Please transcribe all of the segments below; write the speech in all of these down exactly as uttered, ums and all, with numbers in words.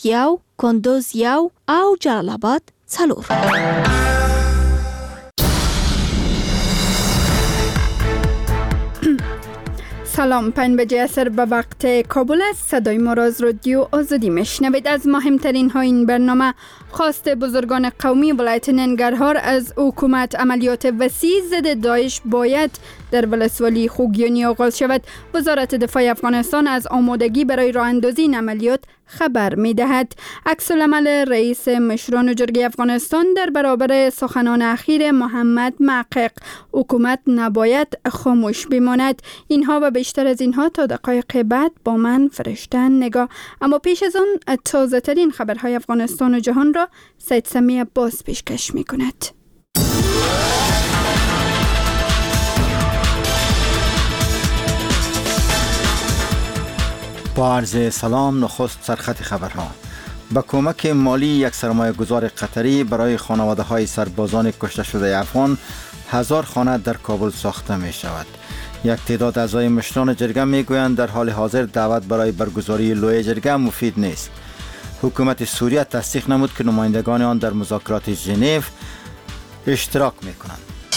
یو، کندوز یو او جلال آباد چلور. سلام، پنج بجه عصر به وقت کابل است. صدای ما را از رادیو آزادی میشنوید. از مهمترین ها این برنامه: خواست بزرگان قومی ولایت ننگرهار از حکومت عملیات وسیع ضد داعش باید در ولسوالی خوگیانی آغاز شود. وزارت دفاع افغانستان از آمادگی برای راه اندازی این عملیات خبر می دهد. عکس العمل رئیس مشران جرگه افغانستان در برابر سخنان اخیر محمد محقق: حکومت نباید خاموش بماند. اینها و بیشتر از اینها تا دقایق بعد با من فرشتن نگاه. اما پیش از آن تازه ترین خبرهای افغانستان و جهان را سید سمی عباس پیشکش می کند. با عرض سلام، نخست سرخط خبرها. با کمک مالی یک سرمایه گذار قطری برای خانواده های سربازان کشته شده افغان، هزار خانه در کابل ساخته می شود. یک تعداد اعضای مشران جرگه می گویند در حال حاضر دعوت برای برگزاری لوی جرگه مفید نیست. حکومت سوریه تصدیق نمود که نمایندگان آن در مذاکرات ژنو اشتراک می کنند.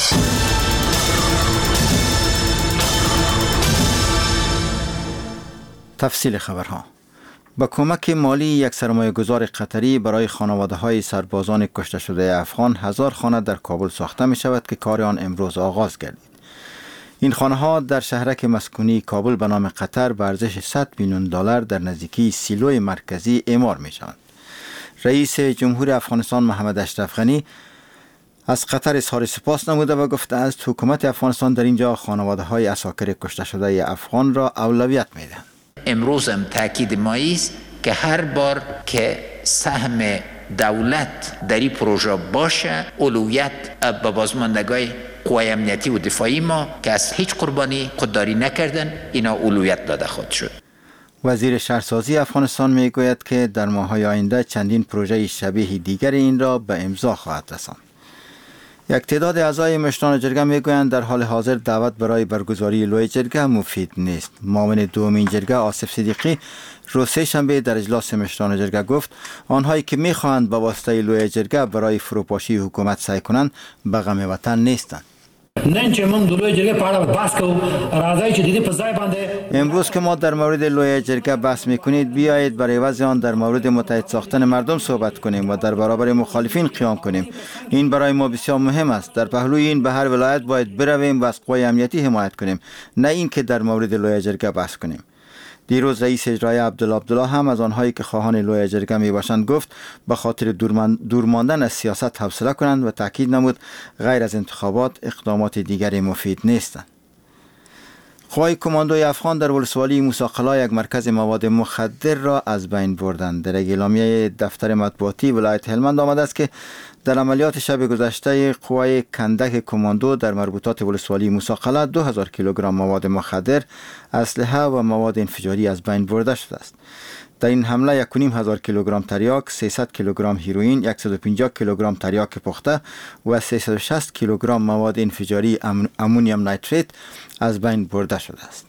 تفصیل خبرها. با کمک مالی یک سرمایه گذار قطری برای خانواده های سربازان کشته شده افغان، هزار خانه در کابل ساخته می شود که کار آن امروز آغاز گردید. این خانه ها در شهرک مسکونی کابل به نام قطر به ارزش صد میلیون دلار در نزدیکی سیلوی مرکزی اعمار می شوند. رئیس جمهور افغانستان محمد اشرف غنی از قطر اظهار سپاس نموده و گفته است حکومت افغانستان در اینجا خانواده های اساکر کشته شده افغان را اولویت می دهد. امروز هم تاکید ما است که هر بار که سهم دولت در این پروژه باشه، اولویت به بازماندگان قوای امنیتی و دفاعی ما که از هیچ قربانی خودداری نکردن، اینا اولویت داده خود شد. وزیر شهرسازی افغانستان می گوید که در ماه‌های آینده چندین پروژه شبیه دیگر این را به امضا خواهد رساند. یک تعداد اعضای مشران جرگه می گویند در حال حاضر دعوت برای برگزاری لوی جرگه مفید نیست. معاون دومین جرگه آصف صدیقی روز سه شنبه در اجلاس مشران جرگه گفت آنهایی که می خواهند با واسطه لوی جرگه برای فروپاشی حکومت سعی کنند به غم وطن نیستند. امروز که ما در مورد لوی جرگه بحث میکنید، بیایید برای عوض آن در مورد متحد ساختن مردم صحبت کنیم و در برابر مخالفین قیام کنیم. این برای ما بسیار مهم است. در پهلوی این به هر ولایت باید برویم و از قوای امنیتی حمایت کنیم، نه اینکه در مورد لوی جرگه بحث کنیم. دیروز رئیس اجرایی عبدالله عبدالله هم از آنهایی که خواهان لوی جرگه می باشند گفت به خاطر دور ماندن از سیاست حوصله کنند و تاکید نمود غیر از انتخابات اقدامات دیگری مفید نیستند. قوای کماندوی افغان در ولسوالی موسی قلعه یک مرکز مواد مخدر را از بین بردند. در اعلامیه دفتر مطبوعاتی ولایت هلمند آمده است که در عملیات شب گذشته قوای کندک کماندو در مربوطات ولسوالی موسی قلعه دو هزار کیلوگرم مواد مخدر، اسلحه و مواد انفجاری از بین برده شده است. در این حمله یک و نیم هزار کیلوگرم تریاک، سیصد کیلوگرم هیروئین، صد و پنجاه کیلوگرم تریاک پخته و سیصد و شصت کیلوگرم مواد انفجاری امونیوم نیتریت از بین برده شده است.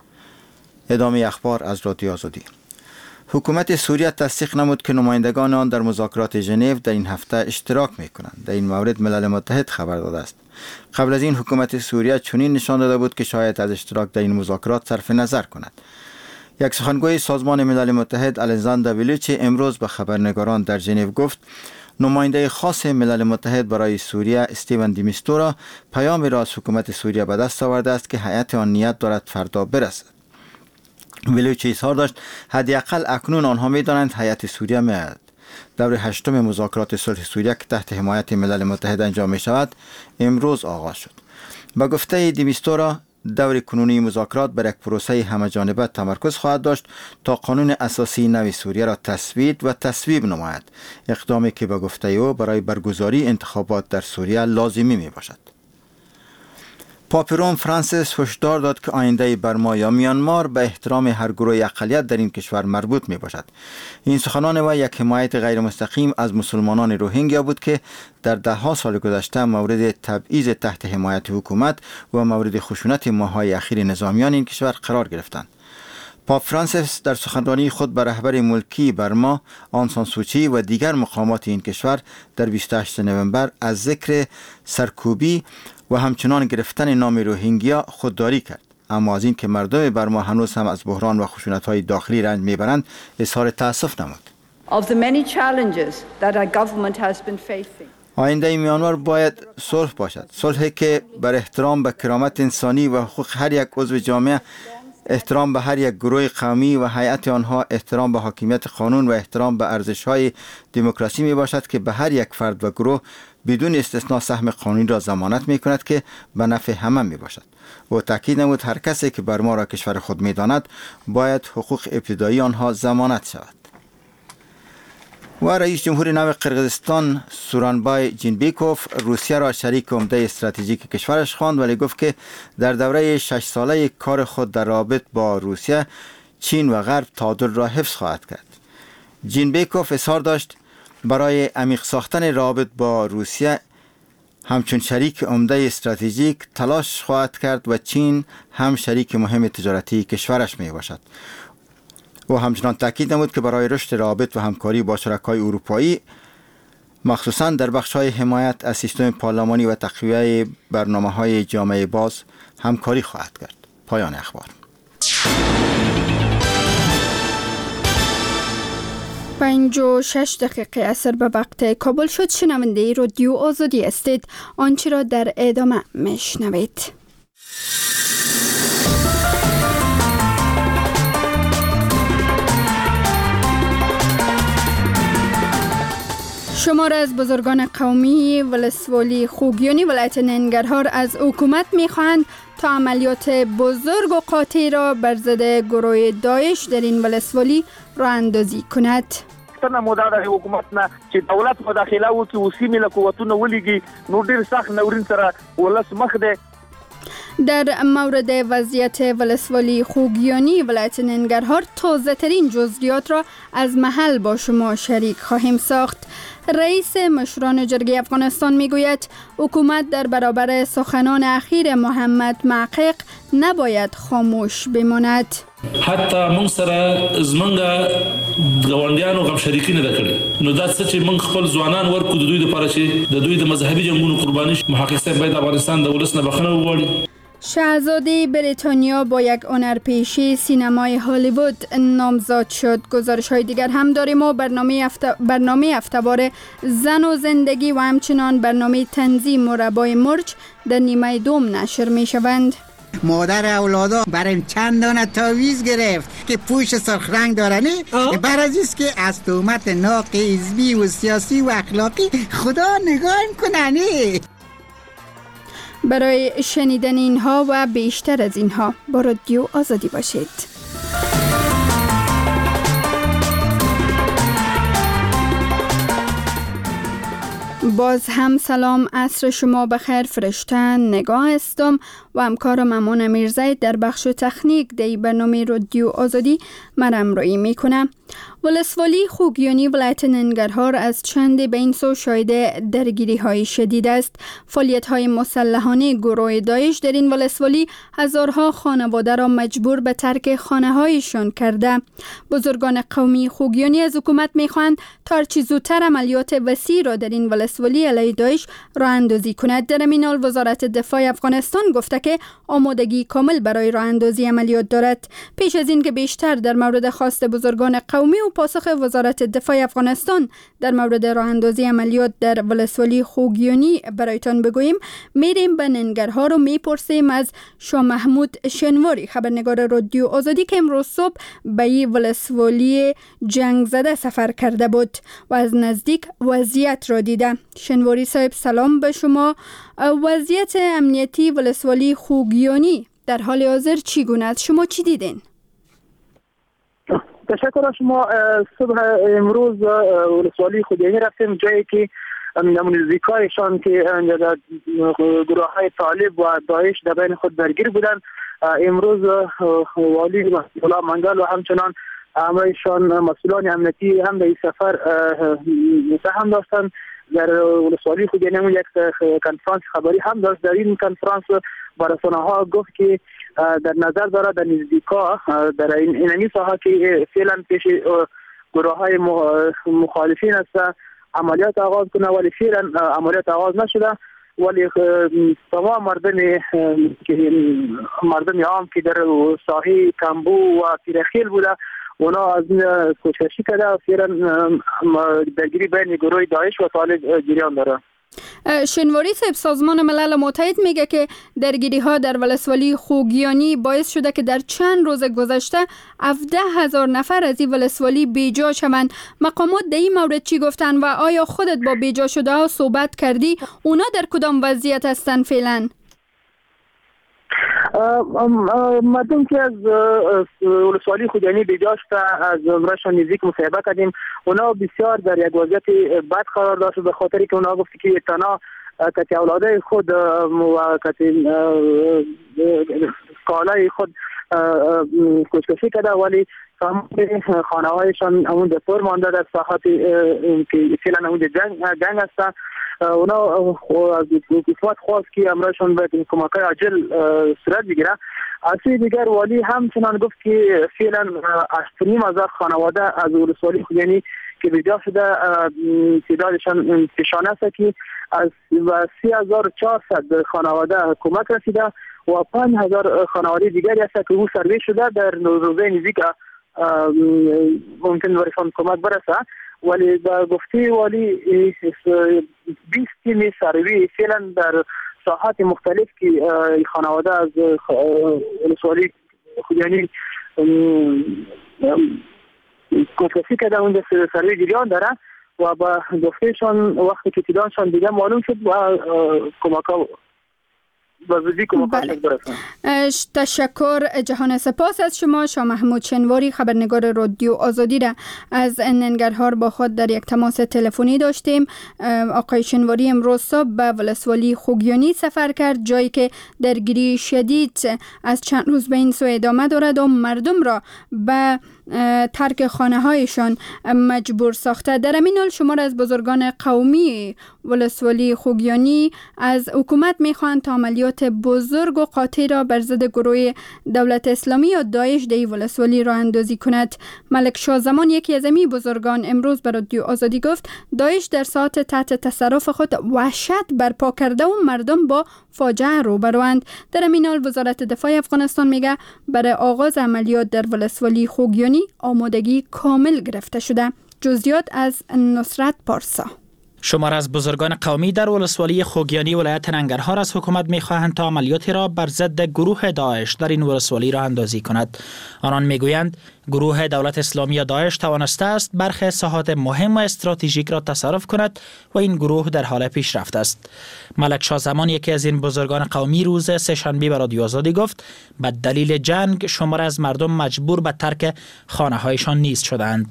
ادامه اخبار از رادیو آزادی. حکومت سوریه تصدیق نمود که نمایندگان آن در مذاکرات ژنو در این هفته اشتراک می کنند. در این مورد ملل متحد خبر داده است. قبل از این حکومت سوریه چنین نشان داده بود که شاید از اشتراک در این مذاکرات صرف نظر کند. یک سخنگوی سازمان ملل متحد الکساندر ویلیچ امروز به خبرنگاران در ژنو گفت نماینده خاص ملل متحد برای سوریه استیون دی میستورا پیامی را از حکومت سوریه به دست آورده است که هیئت آن نیت دارد فردا برسد. ویلیچ اظهار داشت حداقل اکنون آنها می‌دانند هیئت سوریه می‌آید. دور هشتم مذاکرات صلح سوریه که تحت حمایت ملل متحد انجام می‌شود امروز آغاز شد. با گفته دی میستورا دور کنونی مذاکرات بر یک پروسه همه‌جانبه تمرکز خواهد داشت تا قانون اساسی نو سوریه را تثبیت و تصویب نماید، اقدامی که به گفته او برای برگزاری انتخابات در سوریه لازمی می باشد. پاپ روم فرانسیس هشدار داد که آینده برما یا میانمار به احترام هر گروه اقلیت در این کشور مربوط می باشد. این سخنان و یک حمایت غیر مستقیم از مسلمانان روهینگیا بود که در ده ها سال گذشته مورد تبعیض تحت حمایت حکومت و مورد خشونت ماه‌های اخیر نظامیان این کشور قرار گرفتند. پاپ فرانسیس در سخنرانی خود به رهبر ملکی برما آن سان سوچی و دیگر مقامات این کشور در بیست و هشتم نوامبر از ذکر سرکوبی و همچنان گرفتن نام روهینگیا خودداری کرد. اما از این که مردم برما هنوز هم از بحران و خشونت‌های داخلی رنج میبرند اظهار تأسف نمود. Of the many challenges that our government has been facing. آینده میانمار باید صلح باشد، صلحی که بر احترام به کرامت انسانی و حقوق هر یک عضو جامعه، احترام به هر یک گروه قومی و هیئت آنها، احترام به حاکمیت قانون و احترام به ارزش‌های دموکراسی می باشد که به هر یک فرد و گروه بدون استثناء سهم قانونی را ضمانت می کند که به نفع همه می باشد. و تاکید نمود هر کسی که برما را کشور خود می داند باید حقوق ابتدایی آنها ضمانت شود. و رئیس جمهور نو قرقیزستان سورانبای جینبیکوف روسیه را شریک عمده استراتژیک کشورش خواند، ولی گفت که در دوره شش ساله کار خود در رابط با روسیه، چین و غرب تعادل را حفظ خواهد کرد. جینبیکوف اظهار داشت برای عمیق ساختن رابط با روسیه همچون شریک عمده استراتژیک تلاش خواهد کرد و چین هم شریک مهم تجارتی کشورش می باشد. و همچنان تاکید نمود که برای رشد رابط و همکاری با شرکای اروپایی مخصوصاً در بخش‌های حمایت از سیستم پارلمانی و تقویه برنامه‌های جامعه باز همکاری خواهد کرد. پایان اخبار. پنج و شش دقیقه اثر به وقت کابل شد. شنونده رادیو آزادی هستید. آنچه را در ادامه میشنوید. شمار از بزرگان قومی ولسوالی خوگیانی ولایت ننگرهار از حکومت می‌خواهند تا عملیات بزرگ و قاطع را بر ضد گروه داعش در این ولسوالی راه اندازی کند. تنه مودا د حکومت نه چې دولت مداخله وکړي او سیمې له قوتونو ولېږي نو ډېر سخت ناورین سره ولس مخ دی. در مورد وضعیت ولسوالی خوگیانی ولایت ننگرهار تازه ترین جزئیات را از محل با شما شریک خواهیم ساخت. رئیس مشران جرگه افغانستان میگوید حکومت در برابر سخنان اخیر محمد محقق نباید خاموش بماند. حتی من سره زمنګ غونډیانو غم شریکی نه کړي نو دا څه چې من خپل ځوانان ورکو د دوی لپاره چې د دوی د مذهبي جنگونو قرباني محقق صاحب باید افغانستان د ولس نه بخښنه وغواړي. شاهزاده بریتانیا با یک هنرپیشه سینمای هالیوود نامزد شد. گزارش های دیگر هم داریم و برنامه هفته برنامه هفته‌وار زن و زندگی و همچنان برنامه تنظیم مربای مرج در نیمه دوم نشر می شوند. مادر اولادا برای چند دانه تاویز گرفت که پوش سرخ رنگ دارنه بر از که از تهمت ناق حزبی و سیاسی و اخلاقی خدا نگاه کننه. برای شنیدن اینها و بیشتر از اینها با رادیو آزادی باشید. باز هم سلام، عصر شما بخیر. فرشتن نگاه هستم و همکارم امان امیرزاید در بخش تکنیک در برنامه رادیو آزادی من همراهی میکنم. ولسوالی خوگیانی ولایت ننگرهار از چند به این سو شاهد درگیری های شدید است. فعالیت های مسلحانه گروه داعش در این ولسوالی هزارها خانواده را مجبور به ترک خانه هایشان کرده. بزرگان قومی خوگیانی از حکومت میخواهند تا هرچه زودتر عملیات وسیع را در این ولسوالی علیه داعش راه اندازی کند. در این حال وزارت دفاع افغانستان گفته که آمادگی کامل برای راه اندازی عملیات دارد. پیش از این که بیشتر در مورد خواست بزرگان قومی و پاسخ وزارت دفاع افغانستان در مورد راه اندازی عملیات در ولسوالی خوگیانی برایتان بگوییم، میریم به ننگرهار و میپرسیم از شاه محمود شنواری، خبرنگار رادیو آزادی که امروز صبح به این ولسوالی جنگ زده سفر کرده بود و از نزدیک وضعیت را دیده. شنواری صاحب سلام به شما. وضعیت امنیتی ولسوالی خوگیانی در حال حاضر چگونه است؟ شما چی دیدین؟ تشکر از شما. صبح امروز ولسوالی خوگیانی رفتیم، جایی که نزدیکایشان که گروه های طالب و داعش در بین خود درگیر بودند. امروز والی مسئولان منگل و همچنان همراهشان مسئولان امنیتی هم به این سفر سهم داشتند. در ولسوالی خوگیانی یک کنفرانس خبری هم داشت. در این کنفرانس با رسانه ها گفت که در نظر داره در نزدیکا در این اینمی ساحه که فعلا پیش گروه های مخالفین است عملیات آغاز کنه، ولی فعلا عملیات آغاز نشده. ولی تمام مردم که مردم عام که در ساحه کمبو و پیرخیل بوده اونا از کوششی کرده و فعلا درگیری بین گروه داعش و طالب جریان داره. شنواری صاحب، سازمان ملل متحد میگه که درگیری ها در ولسوالی خوگیانی باعث شده که در چند روز گذشته هفده هزار نفر از این ولسوالی بیجا شوند. مقامات در این مورد چی گفتن و آیا خودت با بیجا شده ها صحبت کردی؟ اونا در کدام وضعیت هستن فعلا؟ مردم که از ولسوالی خوگیانی بیجا شده از عمرشان نزدیک مصاحبه کردیم، اونا بسیار در یک وضعیت بد قرار داشت به خاطری که اونا گفتی که تنها کتی اولاده خود و کتی کالای خود کشکشی کرده، ولی خانه هایشان همون در پر مانده در ساحات که فعلا همون جنگ جنگ هستن. اونا از حکومت خواست که امرشان به کمک عاجل صورت بگیره. از سوی دیگر والی همچنان گفت که فعلا هشت هزار خانواده از ولسوالی خوگیانی که بیجا شده تعدادشان پیشان است که از سی هزار و چهارصد خانواده کمک رسیده و پنج هزار خانواده دیگری است که او سروی شده در روزه نزدیک ممکن برایشان کمک برسه. ولی با گفته والی بیست تیم سروی فعلا در ساحات مختلف که خانواده از ولسوالی خوگیانی کوششی کرده اونجا سروی جریان داره و با گفتهشان وقتی که تعدادشان دیگه معلوم شد و کمک ها بله. تشکر، جهان سپاس از شما. شاه محمود شنواری، خبرنگار رادیو آزادی را از ننگرهار با خود در یک تماس تلفنی داشتیم. آقای شنواری امروز صبح به ولسوالی خوگیانی سفر کرد، جایی که درگیری شدید از چند روز به این سو ادامه دارد و مردم را به ترک خانه هایشان مجبور ساخته. در همین حال شمار از بزرگان قومی ولسوالی خوگیانی از حکومت میخواهند تا عملیات بزرگ و قاطع را بر ضد گروه دولت اسلامی یا داعش در ولسوالی راه اندازی کند. ملک شاه زمان، یکی از این بزرگان، امروز بر رادیو آزادی گفت داعش در ساعت تحت تصرف خود وحشت برپا کرده و مردم با فاجعه روبروند. در همین حال وزارت دفاع افغانستان میگه برای آغاز عملیات در ولسوالی خوگیانی آمادگی کامل گرفته شده. جزئیات از نصرت پارسا. شمار از بزرگان قومی در ولسوالی خوگیانی ولایت ننگرهار از حکومت می‌خواهند تا عملیاتی را بر ضد گروه داعش در این ولسوالی راه اندازی کند. آنان میگویند گروه دولت اسلامی یا داعش توانسته است برخی ساحات مهم و استراتژیک را تصرف کند و این گروه در حال پیشرفت است. ملک شاه زمان، یکی از این بزرگان قومی، روز سه‌شنبه به رادیو آزادی گفت به دلیل جنگ شمار از مردم مجبور به ترک خانه‌هایشان نیز شدند.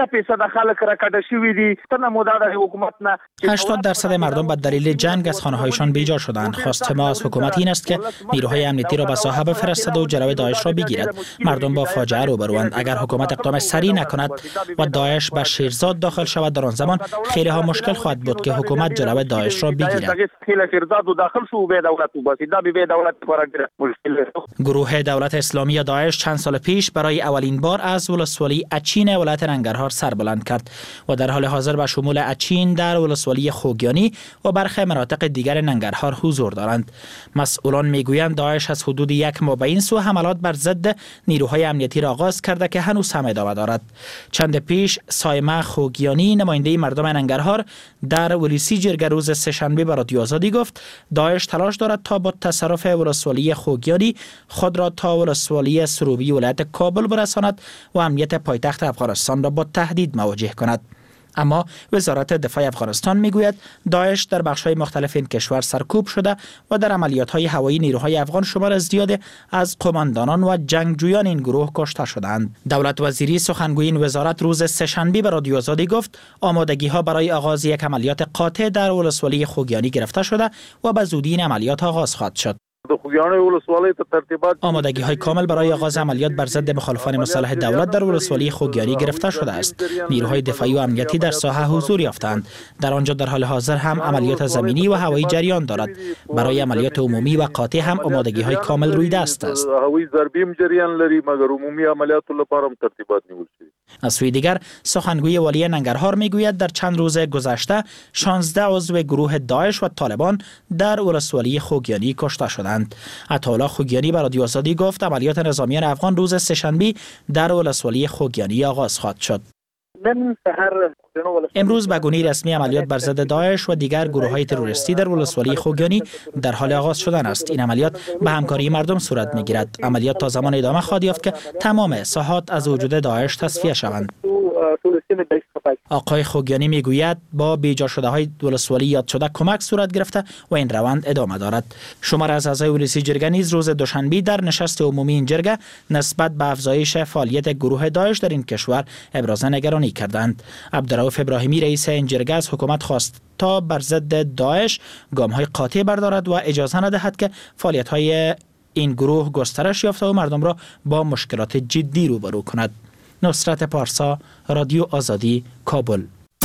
هشتاد درصد مردم به دلیل جنگ از خانه‌هایشان بیجا شدند. خواست ما از حکومت این است که نیروهای امنیتی را به ساحه بفرستد و جلوی داعش را بگیرد. مردم با فاجعه روبروند. اگر حکومت اقدام سریع نکند و داعش به شیرزاد داخل شود، در آن زمان خیلی ها مشکل خواهد بود که حکومت جلوی داعش را بگیرد. گروه دولت اسلامی یا داعش چند سال پیش برای اولین بار از ولسوالی اچین ولایت ننگرهار سربلند کرد و در حال حاضر به شمول اچین در ولسوالی خوگیانی و برخی مناطق دیگر ننگرهار حضور دارند. مسئولان میگویند داعش از حدود یک ماه به این سو حملات بر ضد نیروهای امنیتی را آغاز کرده که هنوز هم ادامه دارد. چند پیش سایمه خوگیانی، نماینده مردم ننگرهار، در ولیسی جرگه روز سه‌شنبه به رادیو آزادی گفت داعش تلاش دارد تا با تصرف ولسوالی خوگیانی خود را تا ولسوالی سروبی ولایت کابل برساند و امنیت پایتخت افغانستان را با تهدید مواجه کند. اما وزارت دفاع افغانستان میگوید داعش در بخش‌های مختلف این کشور سرکوب شده و در عملیات‌های هوایی نیروهای افغان شمار زیاد از قماندانان و جنگجویان این گروه کشته شدند. دولت وزیری سخنگوی این وزارت روز سه‌شنبه به رادیو آزادی گفت آمادگی‌ها برای آغاز یک عملیات قاطع در ولسوالی خوگیانی گرفته شده و به زودی این عملیات آغاز خواهد شد. آمادگی های کامل برای آغاز عملیات بر ضد مخالفان مصالح دولت در ولسوالی خوگیانی گرفته شده است. نیروهای دفاعی و امنیتی در ساحه حضور یافتند. در آنجا در حال حاضر هم عملیات زمینی و هوایی جریان دارد. برای عملیات عمومی و قاطع هم آمادگی های کامل روی دست است. هوایی ضربی هم جریان لري مگر عمومی عملیات لپاره هم ترتیبات نیول شوي. از سوی دیگر سخنگوی والی ننگرهار میگوید در چند روز گذشته شانزده عضو گروه داعش و طالبان در ولسوالی خوگیانی کشته شدند. عطاالله خوگیانی به رادیو آزادی گفت عملیات نظامیان افغان روز سه‌شنبه در ولسوالی خوگیانی آغاز خواهد شد. امروز به گونه رسمی عملیات بر ضد داعش و دیگر گروه‌های تروریستی در ولسوالی خوگیانی در حال آغاز شدن است. این عملیات به همکاری مردم صورت می‌گیرد. عملیات تا زمان ادامه خواهد یافت که تمام ساحات از وجود داعش تصفیه شوند. آقای خوگیانی میگوید با بیجا شده های ولسوالی یاد شده کمک صورت گرفته و این روند ادامه دارد. شمار از اعضای ولسی جرگه نیز روز دوشنبه در نشست عمومی این جرگه نسبت به افزایش فعالیت گروه داعش در این کشور ابراز نگرانی کردند. عبدالرؤوف ابراهیمی رئیس این جرگه از حکومت خواست تا بر ضد داعش گام‌های قاطع بردارد و اجازه ندهد که فعالیت‌های این گروه گسترش یافته و مردم را با مشکلات جدی روبرو کند. نصرت پارسا، رادیو آزادی، کابل.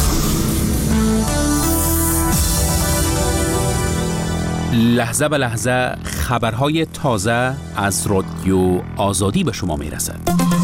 لحظه به لحظه خبرهای تازه از رادیو آزادی به شما میرسد.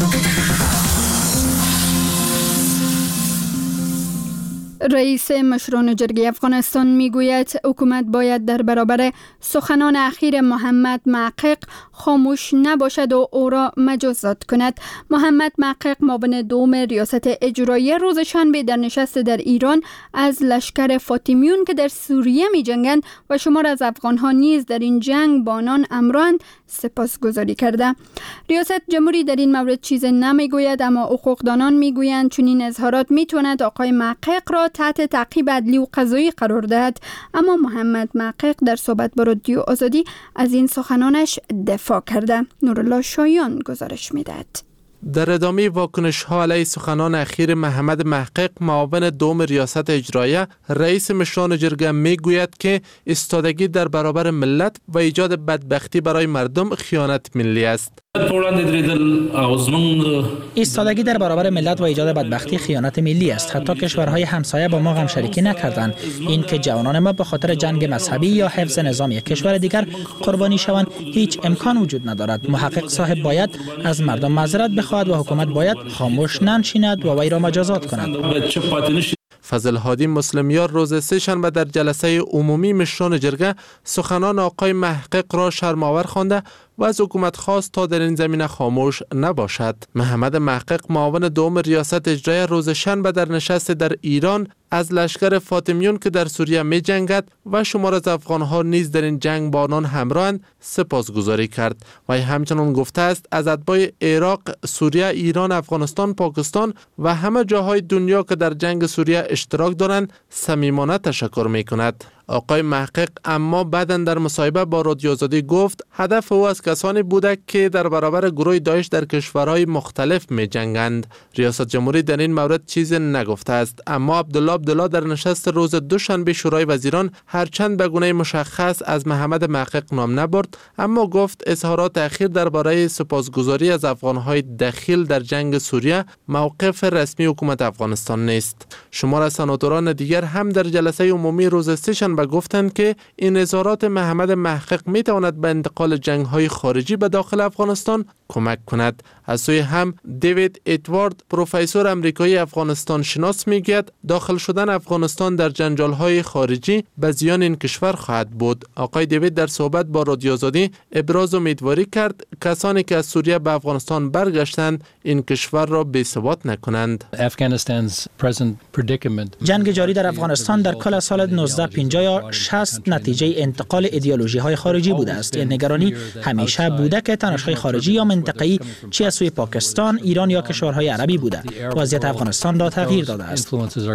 رئیس مشران جرگه افغانستان میگوید حکومت باید در برابر سخنان اخیر محمد محقق خاموش نباشد و او را مجازات کند. محمد محقق معاون دوم ریاست اجرایی روز شنبه در نشست در ایران از لشکر فاطمیون که در سوریه می جنگند و شمار از افغانها نیز در این جنگ با آنان همراهند سپاسگزاری کرده. ریاست جمهوری در این مورد چیز نمیگوید، اما حقوقدانان میگویند چون این اظهارات میتواند آقای محقق را تحت تعقیب عدلی و قضایی قرار دهد. اما محمد محقق در صحبت با رادیو آزادی از این سخنانش دفاع کرده. نورالله شایان گزارش میدهد. در ادامه واکنش ها علیه سخنان اخیر محمد محقق معاون دوم ریاست اجرایه، رئیس مشران جرگه میگوید که ایستادگی در برابر ملت و ایجاد بدبختی برای مردم خیانت ملی است. ایستادگی در برابر ملت و ایجاد بدبختی خیانت ملی است. حتی کشورهای همسایه با ما غم شریکی نکردند. این که جوانان ما به خاطر جنگ مذهبی یا حفظ نظام یک کشور دیگر قربانی شوند هیچ امکان وجود ندارد. محقق صاحب باید از مردم معذرت بخواهد و حکومت باید خاموش ننشیند و وی را مجازات کند. فضل هادی مسلمیار روز سه شنبه در جلسه عمومی مشران جرگه سخنان آقای محقق را شرم‌آور خوانده و از حکومت خواست تا در این زمینه خاموش نباشد. محمد محقق معاون دوم ریاست اجرایی روز شنبه در نشست در ایران از لشکر فاطمیون که در سوریه می جنگد و شمار از افغانها نیز در این جنگ با آنان همراهند سپاسگزاری کرد و همچنان گفته است از اتباع عراق، سوریه، ایران، افغانستان، پاکستان و همه جاهای دنیا که در جنگ سوریه اشتراک دارند صمیمانه تشکر می کند. آقای محقق اما بعداً در مصاحبه با رادیو آزادی گفت هدف او از کسانی بوده که در برابر گروه داعش در کشورهای مختلف می جنگند. ریاست جمهوری در این مورد چیزی نگفته است، اما عبدالله عبدالله در نشست روز دوشنبه شورای وزیران هرچند به گونه مشخص از محمد محقق نام نبرد، اما گفت اظهارات اخیر درباره سپاسگزاری از افغانهای دخیل در جنگ سوریه موقف رسمی حکومت افغانستان نیست. شمار از سناتوران دیگر هم در جلسه عمومی روز سه و گفتند که این اظهارات محمد محقق می تواند به انتقال جنگ های خارجی به داخل افغانستان کمک کند. از سوی هم دیوید ادوارد پروفسور امریکایی افغانستان شناس میگوید داخل شدن افغانستان در جنجال های خارجی به زیان این کشور خواهد بود. آقای دیوید در صحبت با رادیو آزادی ابراز امیدواری کرد کسانی که از سوریه به افغانستان برگشتند این کشور را بی‌ثبات نکنند. جنگ جاری در افغانستان در کل سال نوزده پنجاه یا شصت نتیجه انتقال ایدئولوژی های خارجی بوده است. این نگرانی همیشه بوده که تنش‌های خارجی یا منطقه‌ای چه از سوی پاکستان، ایران یا کشورهای عربی بوده. وضعیت افغانستان را تغییر داده است.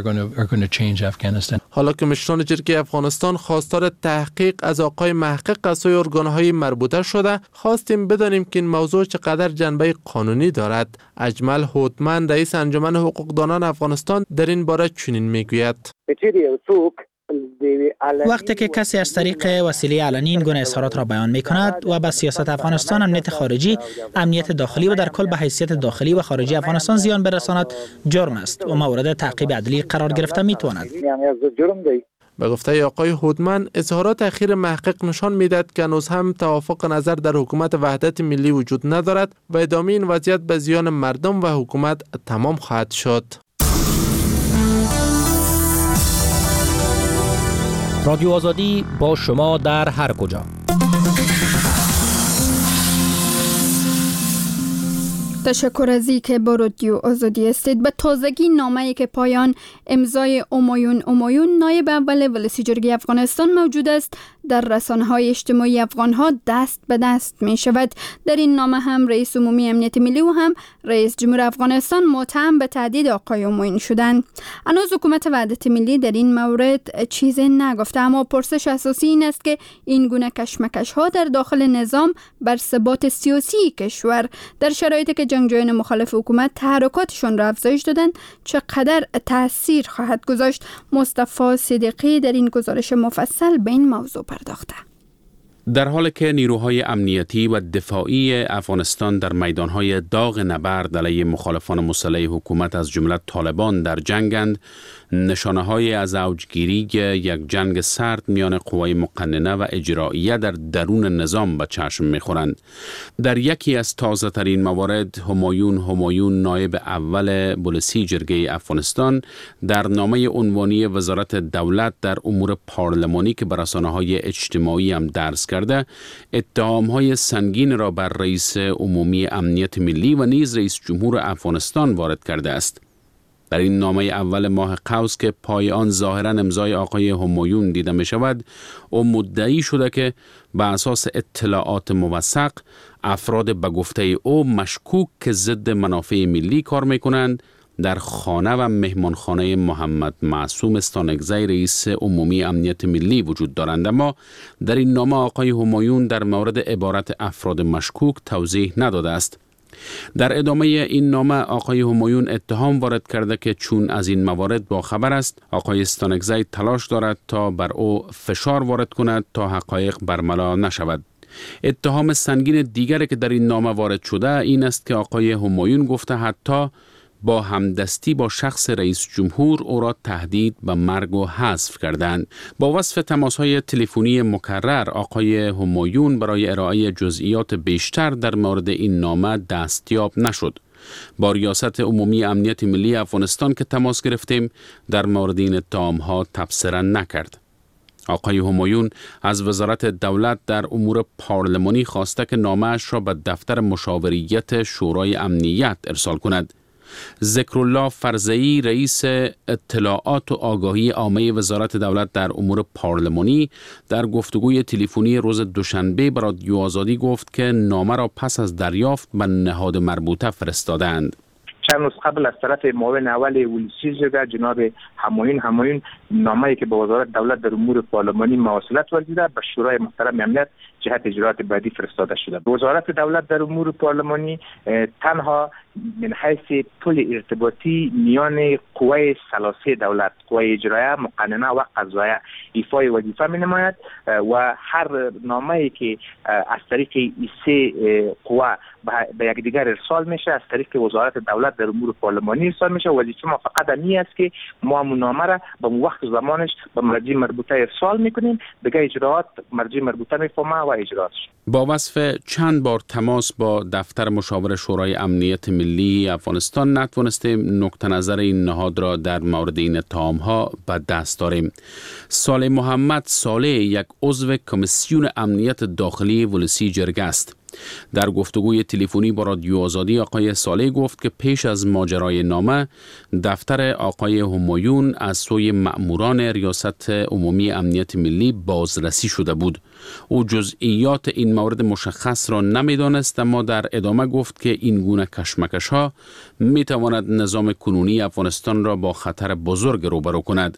حالا که مشران جرگه افغانستان خواستار تحقیق از آقای محقق از سوی ارگان‌های مربوطه شده، خواستیم بدانیم که این موضوع چقدر جنبه قانونی دارد. اجمل هوتمن رئیس انجمن حقوقدانان افغانستان در این باره چنین میگوید: وقتی که کسی از طریق وسیله علنی این گونه اظهارات را بیان می کند و به سیاست افغانستان، امنیت خارجی، امنیت داخلی و در کل به حیثیت داخلی و خارجی افغانستان زیان برساند، جرم است و مورد تعقیب عدلی قرار گرفته می تواند. به گفته آقای هودمن، اظهارات اخیر محقق نشان میدهد که هنوز هم توافق نظر در حکومت وحدت ملی وجود ندارد و ادامه این وضعیت به زیان مردم و حکومت تمام خواهد شد. رادیو آزادی با شما در هر کجا. تشکر از اینکه با رادیو آزادی هستید. به تازگی نامه‌ای که پایان امضای همایون همایون نایب اول ولسی جرگه افغانستان موجود است در رسانه‌های اجتماعی افغان‌ها دست به دست می شود. در این نامه هم رئیس عمومی امنیت ملی و هم رئیس جمهور افغانستان متهم به تهدید آقای همایون شدند. هنوز حکومت وحدت ملی در این مورد چیزی نگفته، اما پرسش اساسی این است که این گونه کشمکش‌ها در داخل نظام بر ثبات سیاسی کشور در شرایطی که جنگجویان مخالف حکومت تحرکاتشان را افزایش دادند چقدر تأثیر خواهد گذاشت. مصطفی صدیقی در این گزارش مفصل به این موضوع پرداخته. در حالی که نیروهای امنیتی و دفاعی افغانستان در میدانهای داغ نبرد علیه مخالفان مسلح حکومت از جمله طالبان در جنگند، نشانه‌های از اوجگیری یک جنگ سرد میان قوای مقننه و اجراییه در درون نظام به چشم می‌خورند. در یکی از تازه‌ترین موارد، همایون همایون نایب اول ولسی جرگه افغانستان در نامه عنوانی وزارت دولت در امور پارلمانی که به رسانه‌های اجتماعی هم درس کرده، اتهام‌های سنگین را بر رئیس عمومی امنیت ملی و نیز رئیس جمهور افغانستان وارد کرده است. در این نامه اول ماه قوس که پای آن ظاهراً امضای آقای همایون دیده می شود، او مدعی شده که به اساس اطلاعات موثق افراد به گفته او مشکوک که ضد منافع ملی کار می کنند در خانه و مهمانخانه محمد معصوم استانکزی رئیس عمومی امنیت ملی وجود دارند. اما در این نامه آقای همایون در مورد عبارت افراد مشکوک توضیح نداده است. در ادامه این نامه آقای همایون اتهام وارد کرده که چون از این موارد با خبر است، آقای استانکزی تلاش دارد تا بر او فشار وارد کند تا حقایق برملا نشود. اتهام سنگین دیگری که در این نامه وارد شده این است که آقای همایون گفته حتی با همدستی با شخص رئیس جمهور او را تهدید به مرگ و حذف کردند. با وصف تماس‌های تلفنی مکرر، آقای همایون برای ارائه جزئیات بیشتر در مورد این نامه دستیاب نشد. با ریاست عمومی امنیت ملی افغانستان که تماس گرفتیم در مورد این اتهام‌ها تبصره نکرد. آقای همایون از وزارت دولت در امور پارلمانی خواسته که نامه‌اش را به دفتر مشاوریت شورای امنیت ارسال کند. ذکرالله فرزئی رئیس اطلاعات و آگاهی عامه وزارت دولت در امور پارلمانی در گفتگوی تلفنی روز دوشنبه به رادیو آزادی گفت که نامه را پس از دریافت به نهاد مربوطه فرستادند. چند روز قبل از طرف معاون اول ولسی جرگه جناب همایون همایون نامه‌ای که به وزارت دولت در امور پارلمانی مواصلت ورزیده به شورای محترم امنیت جهت اجرات بعدی فرستاده شده. وزارت دولت در امور پارلمانی تنها من حیث پل ارتباطی میان قوای ثلاثه دولت، قوای اجرایه، مقننه و قضاییه ایفای وظیفه می نماید و هر نامه‌ای که از طریق این سه قوا به یکدیگر ارسال میشه از طریق وزارت دولت در امور پارلمانی ارسال میشه. وظیفه ما فقط این است که ما همون نامه را به وقت زمانش به مرجع مربوطه ارسال میکنیم، دیگه اجرات مرجع مربوطه میفهمه و اجراش. با وصف چند بار تماس با دفتر مشاور شورای امنیت ملی افغانستان نتوانستیم نقطه نظر این نهاد را در مورد این اتهام‌ها به دست داریم. صالح محمد صالح یک عضو کمیسیون امنیت داخلی ولسی جرگه است. در گفتگوی تلفنی با رادیو آزادی آقای صالح گفت که پیش از ماجرای نامه دفتر آقای همایون از سوی مأموران ریاست عمومی امنیت ملی بازرسی شده بود. او جزئیات این مورد مشخص را نمیدانست، اما در ادامه گفت که این گونه کشمکش ها می تواند نظام کنونی افغانستان را با خطر بزرگ روبرو کند.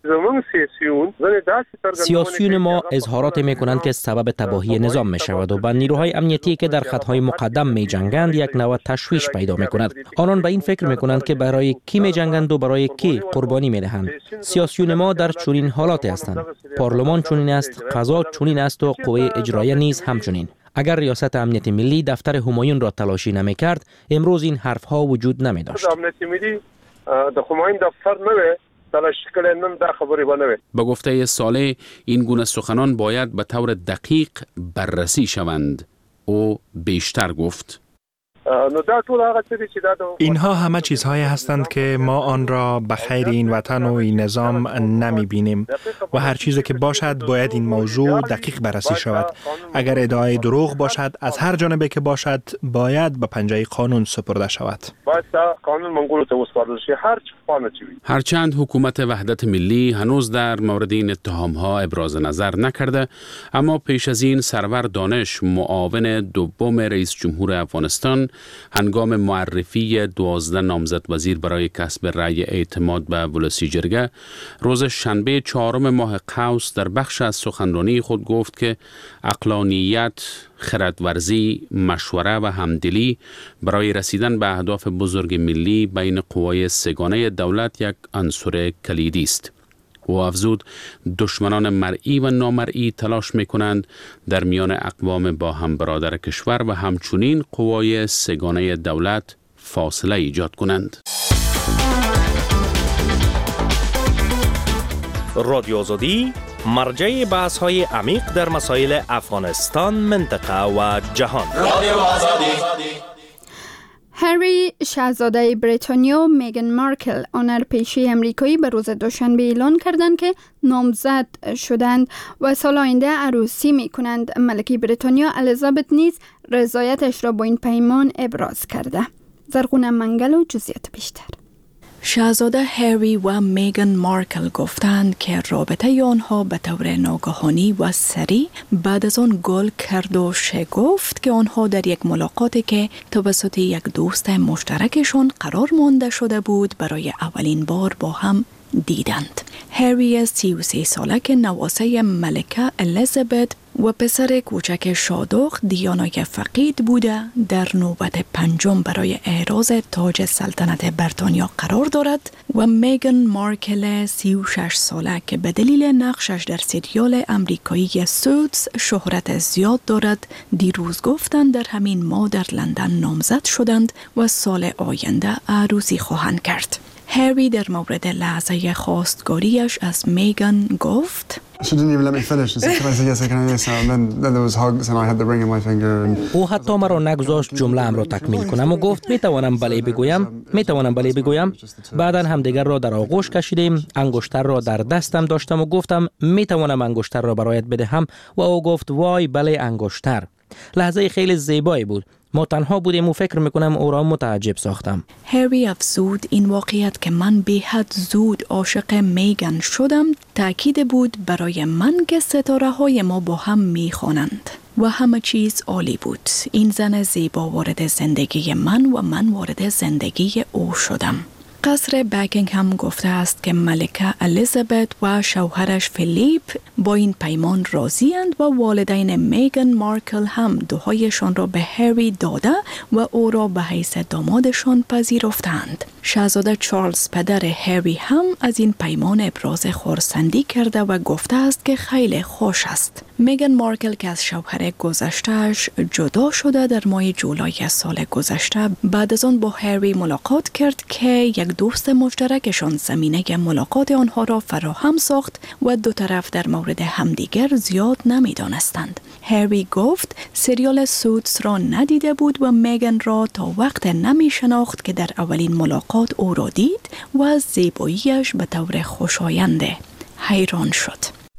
سیاسیون ما اظهارات می کنند که سبب تباهی نظام می شود و به نیروهای امنیتی که در خطهای مقدم می جنگند یک نوع تشویش پیدا می کند. آنان به این فکر می کنند که برای کی می جنگند و برای کی قربانی می دهند. سیاسیون ما در چنین حالات هستند. پارلمان چنین است، قضا چنین است و قوه اجرایه نیز همچنین. اگر ریاست امنیت ملی دفتر همایون را تلاشی نمی کرد، امروز این حرف ها وجود نمی داشت. امنیت ملی د همایون دفتر نه تلاش کردن نن خبری بنوي. با گفته صالح این گونه سخنان باید به طور دقیق بررسی شوند. او بیشتر گفت اینها همه چیزهایی هستند که ما آن را به خیر این وطن و این نظام نمی بینیم و هر چیزی که باشد باید این موضوع دقیق بررسی شود. اگر ادعای دروغ باشد از هر جانبه که باشد باید به پنجه قانون سپرده شود. هرچند حکومت وحدت ملی هنوز در مورد این اتهام ها ابراز نظر نکرده، اما پیش از این سرور دانش معاون دوم رئیس جمهور افغانستان هنگام معرفی دوازده نامزد وزیر برای کسب رأی اعتماد به ولسی جرگه روز شنبه چهارم ماه قوس در بخش از سخنرانی خود گفت که عقلانیت، خردورزی، مشوره و همدلی برای رسیدن به اهداف بزرگ ملی بین قوای سگانه دولت یک عنصر کلیدی است. او افزود دشمنان مرئی و نامرئی تلاش می‌کنند در میان اقوام با هم برادر کشور و همچنین قوای سگانه دولت فاصله ایجاد کنند. رادیو آزادی مرجع بحث‌های عمیق در مسائل افغانستان، منطقه و جهان. رادیو آزادی. هری شاهزاده بریتانیا و میگن مارکل هنرپیشه امریکایی به روز دوشنبه اعلان کردند که نامزد شدند و سال آینده عروسی می کنند. ملکه بریتانیا الیزابت نیز رضایتش را با این پیمان ابراز کرده. زرغونه منگل و جزئیات بیشتر. شاهزاده هری و میگن مارکل گفتند که رابطه آنها به طور ناگهانی و سریع بعد از آن گل کرد و شگفت که آنها در یک ملاقاتی که توسط یک دوست مشترکشان قرار مانده شده بود برای اولین بار با هم دیدند. هری سی و سه ساله که نواسه ملکه الیزابت و پسر کوچک شادخت دیانای فقید بوده در نوبت پنجم برای احراز تاج سلطنت بریتانیا قرار دارد و میگن مارکل سی و شش ساله که به دلیل نقشش در سریال امریکایی سوتس شهرت زیاد دارد دیروز گفتند در همین ماه در لندن نامزد شدند و سال آینده عروسی خواهند کرد. هری در مورد لحظه خواستگاریش از میگن گفت او حتی مرا نگذاشت جمله ام را تکمیل کنم و گفت می توانم بله بگویم می توانم بله بگویم بعدا همدیگر را در آغوش کشیدیم. انگشتر را در دستم داشتم و گفتم می توانم انگشتر را برایت بدهم و او گفت وای بله انگشتر. لحظه خیلی زیبایی بود. ما تنها بودیم و فکر میکنم او را متعجب ساختم. هری افزود این واقعیت که من به حد زود عاشق میگن شدم تأکید بود برای من که ستاره های ما با هم میخوانند و همه چیز عالی بود. این زن زیبا وارد زندگی من و من وارد زندگی او شدم. قصر بکینگهم گفته است که ملکه الیزابت و شوهرش فیلیپ با این پیمان راضی‌اند و والدین میگن مارکل هم دعایشان را به هری داده و او را به حیث دامادشان پذیرفتند. شاهزاده چارلز پدر هری هم از این پیمان ابراز خرسندی کرده و گفته است که خیلی خوش است. میگن مارکل که از شوهر گذشته‌اش جدا شده در ماه جولای سال گذشته بعد از آن با هری ملاقات کرد که یک دوست مشترکشان زمینه ملاقات آنها را فراهم ساخت و دو طرف در مورد همدیگر زیاد نمی‌دانستند. هری گفت سریال سوتس را ندیده بود و میگن را تا وقت نمی شناخت که در اولین ملاقات او را دید و از زیباییش به طور خوشاینده حیران شد.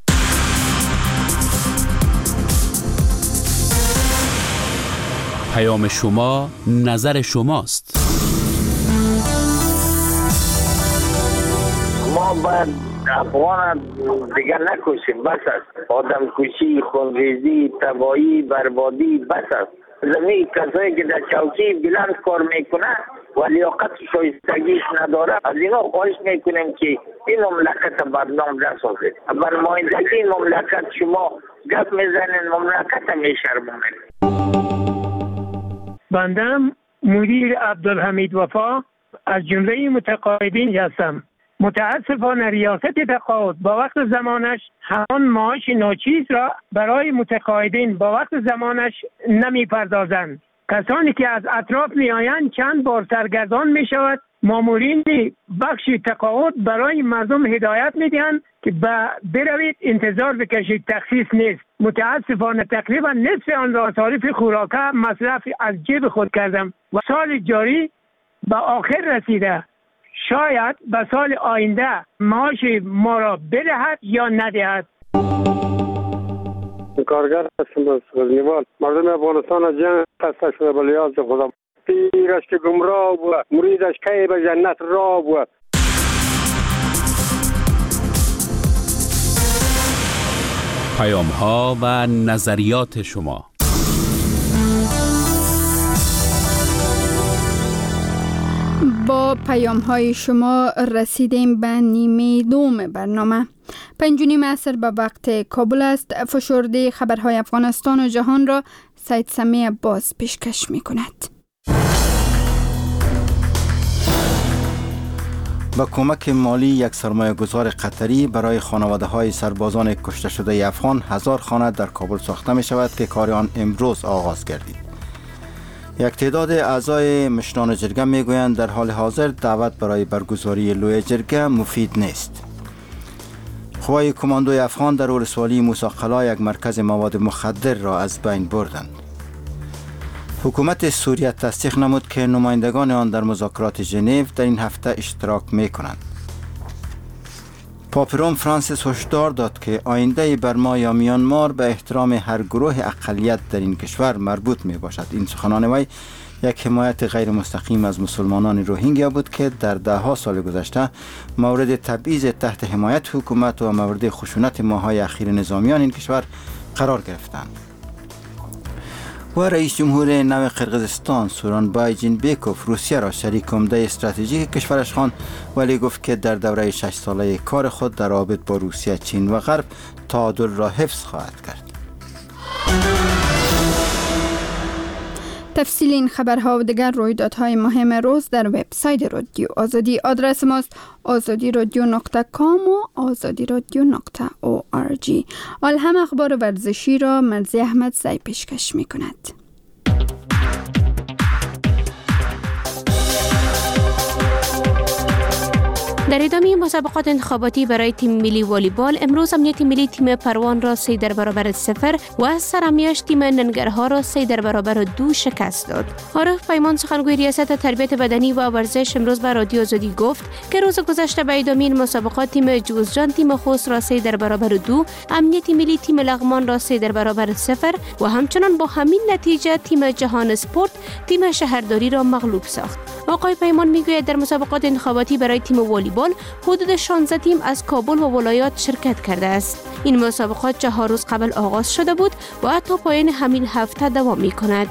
پیام شما نظر شماست. ما باید افغان دیگر نکشیم، بس است. آدم کشی، خونریزی، تباهی، بربادی بس است. زمین کسایی که در چوکی بلند کار میکنه و لیاقت شایستگیش نداره از اینا خواهش میکنیم که این مملکت بدنام نسازید. بر مایندگی این مملکت شما گپ میزنین، مملکت میشرمونید. بنده مدیر عبدالحمید وفا از جمله متقاعدین هستم. متاسفانه ریاست تقاعد با وقت زمانش همان معاش ناچیز را برای متقاعدین با وقت زمانش نمی پردازند. کسانی که از اطراف می آیند چند بار سرگردان می شود. مامورین بخش تقاعد برای مردم هدایت می دهند که بروید انتظار بکشید، تخصیص نیست. متاسفانه تقریبا نصف آن را تعریف خوراکه مصرف از جیب خود کردم و سال جاری به آخر رسیده. شاید به سال آینده معاش ما را بدهد یا ندهد. کارگر هستم از غزنیوال. مردم افغانستان از جنگ خسته شده به لیاز خدا. پیرش که گمراه بود، مریدش کی به جنت راه بود. پیام ها و نظریات شما. با پیام های شما رسیدیم به نیمه دوم برنامه. پنج و نیم عصر به وقت کابل است. فشرده خبرهای افغانستان و جهان را سید سمیع باز پیشکش می کند. با کمک مالی یک سرمایه گذار قطری برای خانواده های سربازان کشته شده افغان هزار خانه در کابل ساخته می شود که کار آن امروز آغاز گردید. یک تعداد اعضای مشران جرگه می گویند در حال حاضر دعوت برای برگزاری لوی جرگه مفید نیست. قوای کماندو افغان در ولسوالی موسی قلعه یک مرکز مواد مخدر را از بین بردند. حکومت سوریه تصدیق نمود که نمایندگان آن در مذاکرات ژنو در این هفته اشتراک می کنند. پاپ روم فرانسیس هشدار داد که آینده برما یا میانمار به احترام هر گروه اقلیت در این کشور مربوط می باشد. این سخنان وی یک حمایت غیر مستقیم از مسلمانان روهینگیا بود که در ده ها سال گذشته مورد تبعیض تحت حمایت حکومت و مورد خشونت ماهای اخیر نظامیان این کشور قرار گرفتند. و رئیس جمهور نو قرقیزستان سورانبای جینبیکوف روسیه را شریک عمده استراتژیک کشورش خواند، ولی گفت که در دوره شش ساله کار خود در رابطه با روسیه، چین و غرب تعادل را حفظ خواهد کرد. تفصیل این خبرها و دیگر رویدادهای مهم روز در وبسایت رادیو آزادی. آدرس ماست آزادی رادیو نقطه کام و آزادی رادیو نقطه او آر جی. آل هم اخبار ورزشی را مرزی احمد زی پیشکش می کند. در ادامه مسابقات انتخاباتی برای تیم ملی والیبال امروز امنیت ملی تیم پروان را سه در برابر صفر و سرمیاش تیم ننگرهار را سه در برابر دو شکست داد. عارف پیمان سخنگوی ریاست تربیت بدنی و ورزش امروز به رادیو آزادی گفت که روز گذشته به ادامه این مسابقات تیم جوزجان تیم خوست را سه در برابر دو، امنیت ملی تیم لغمان را سه در برابر صفر و همچنان با همین نتیجه تیم جهان اسپورت تیم شهرداری را مغلوب ساخت. آقای پیمان میگوید در مسابقات انتخاباتی برای تیم والیبال حدود شانزده تیم از کابل و ولایات شرکت کرده است. این مسابقات چهار روز قبل آغاز شده بود و تا پایان همین هفته دوام می‌کند.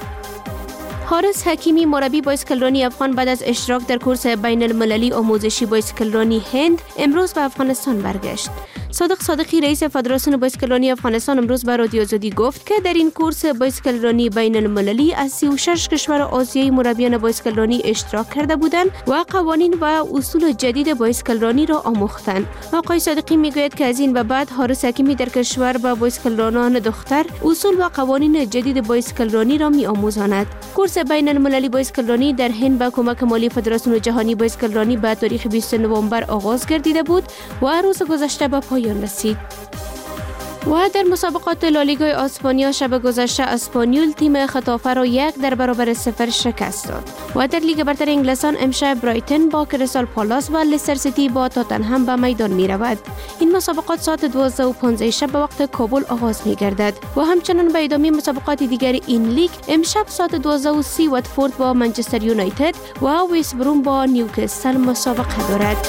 حارس حکیمی مربی بایسکلرانی افغان بعد از اشتراک در کورس بین المللی آموزشی بایسکلرانی هند امروز به افغانستان برگشت. صادق صادقی رئیس فدراسیون بایسکلرانی افغانستان امروز به رادیو آزادی گفت که در این کورس بایسکلرانی بین المللی از سی و شش کشور آسیایی مربیان بایسکلرانی اشتراک کرده بودند و قوانین و اصول جدید بایسکلرانی را آموختند. آقای صادقی میگوید که از این به بعد حارس حکیمی در کشور به بایسکلرانان دختر اصول و قوانین جدید بایسکلرانی را می‌آموزاند. کورس بین المللی بایسکلرانی در هند با کمک مالی فدراسیون جهانی بایسکلرانی به تاریخ بیست نوامبر آغاز گردیده بود و روز گذشته به پایان رسید. و در مسابقات لالیگای اسپانیا شب گذشته اسپانیول تیم خطافه را یک در برابر صفر شکست داد. و در لیگ برتر انگلستان امشب برایتن با کریستال پالاس و لستر سیتی با تاتنهم به میدان می رود. این مسابقات ساعت دوازده و پانزده شب به وقت کابل آغاز می گردد و همچنان به ادامه مسابقات دیگر این لیگ امشب ساعت دوازده و سی واتفورد با منچستر یونایتد و ویست بروم با نیوکاسل مسابقه دارد.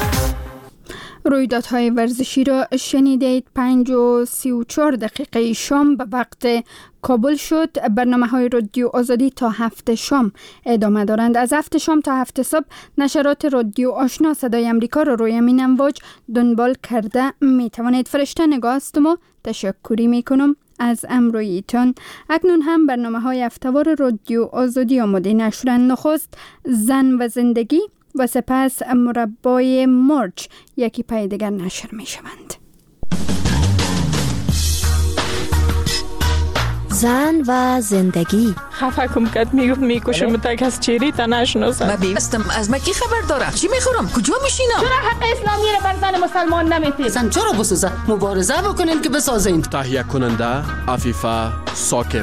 رویدادهای ورزشی را شنیدید. پنج و سی و چهار دقیقه شام به وقت کابل شد. برنامه های رادیو آزادی تا هفت شام ادامه دارند. از هفت شام تا هفت صبح نشرات رادیو آشنا صدای امریکا را روی امین امواج دنبال کرده می توانید. فرشته نگاه هستم و تشکری می کنم. از امرویتان. اکنون هم برنامه های هفته‌وار رادیو آزادی آماده نشدند. نخست زن و زندگی و سپس مربای مرچ یکی پای دیگر نشر می شوند. زن و زندگی. خفه کم کد میگفت میکشم تک از چیری تا نشناسم. من بیستم از مکی خبر دارم. چی میخورم؟ کجا میشینم؟ چرا حق اسلامی رو بر زن مسلمان نمیتید؟ زن چرا بسازه؟ مبارزه بکنین که بسازین. تهیه کننده عفیفه ساکب.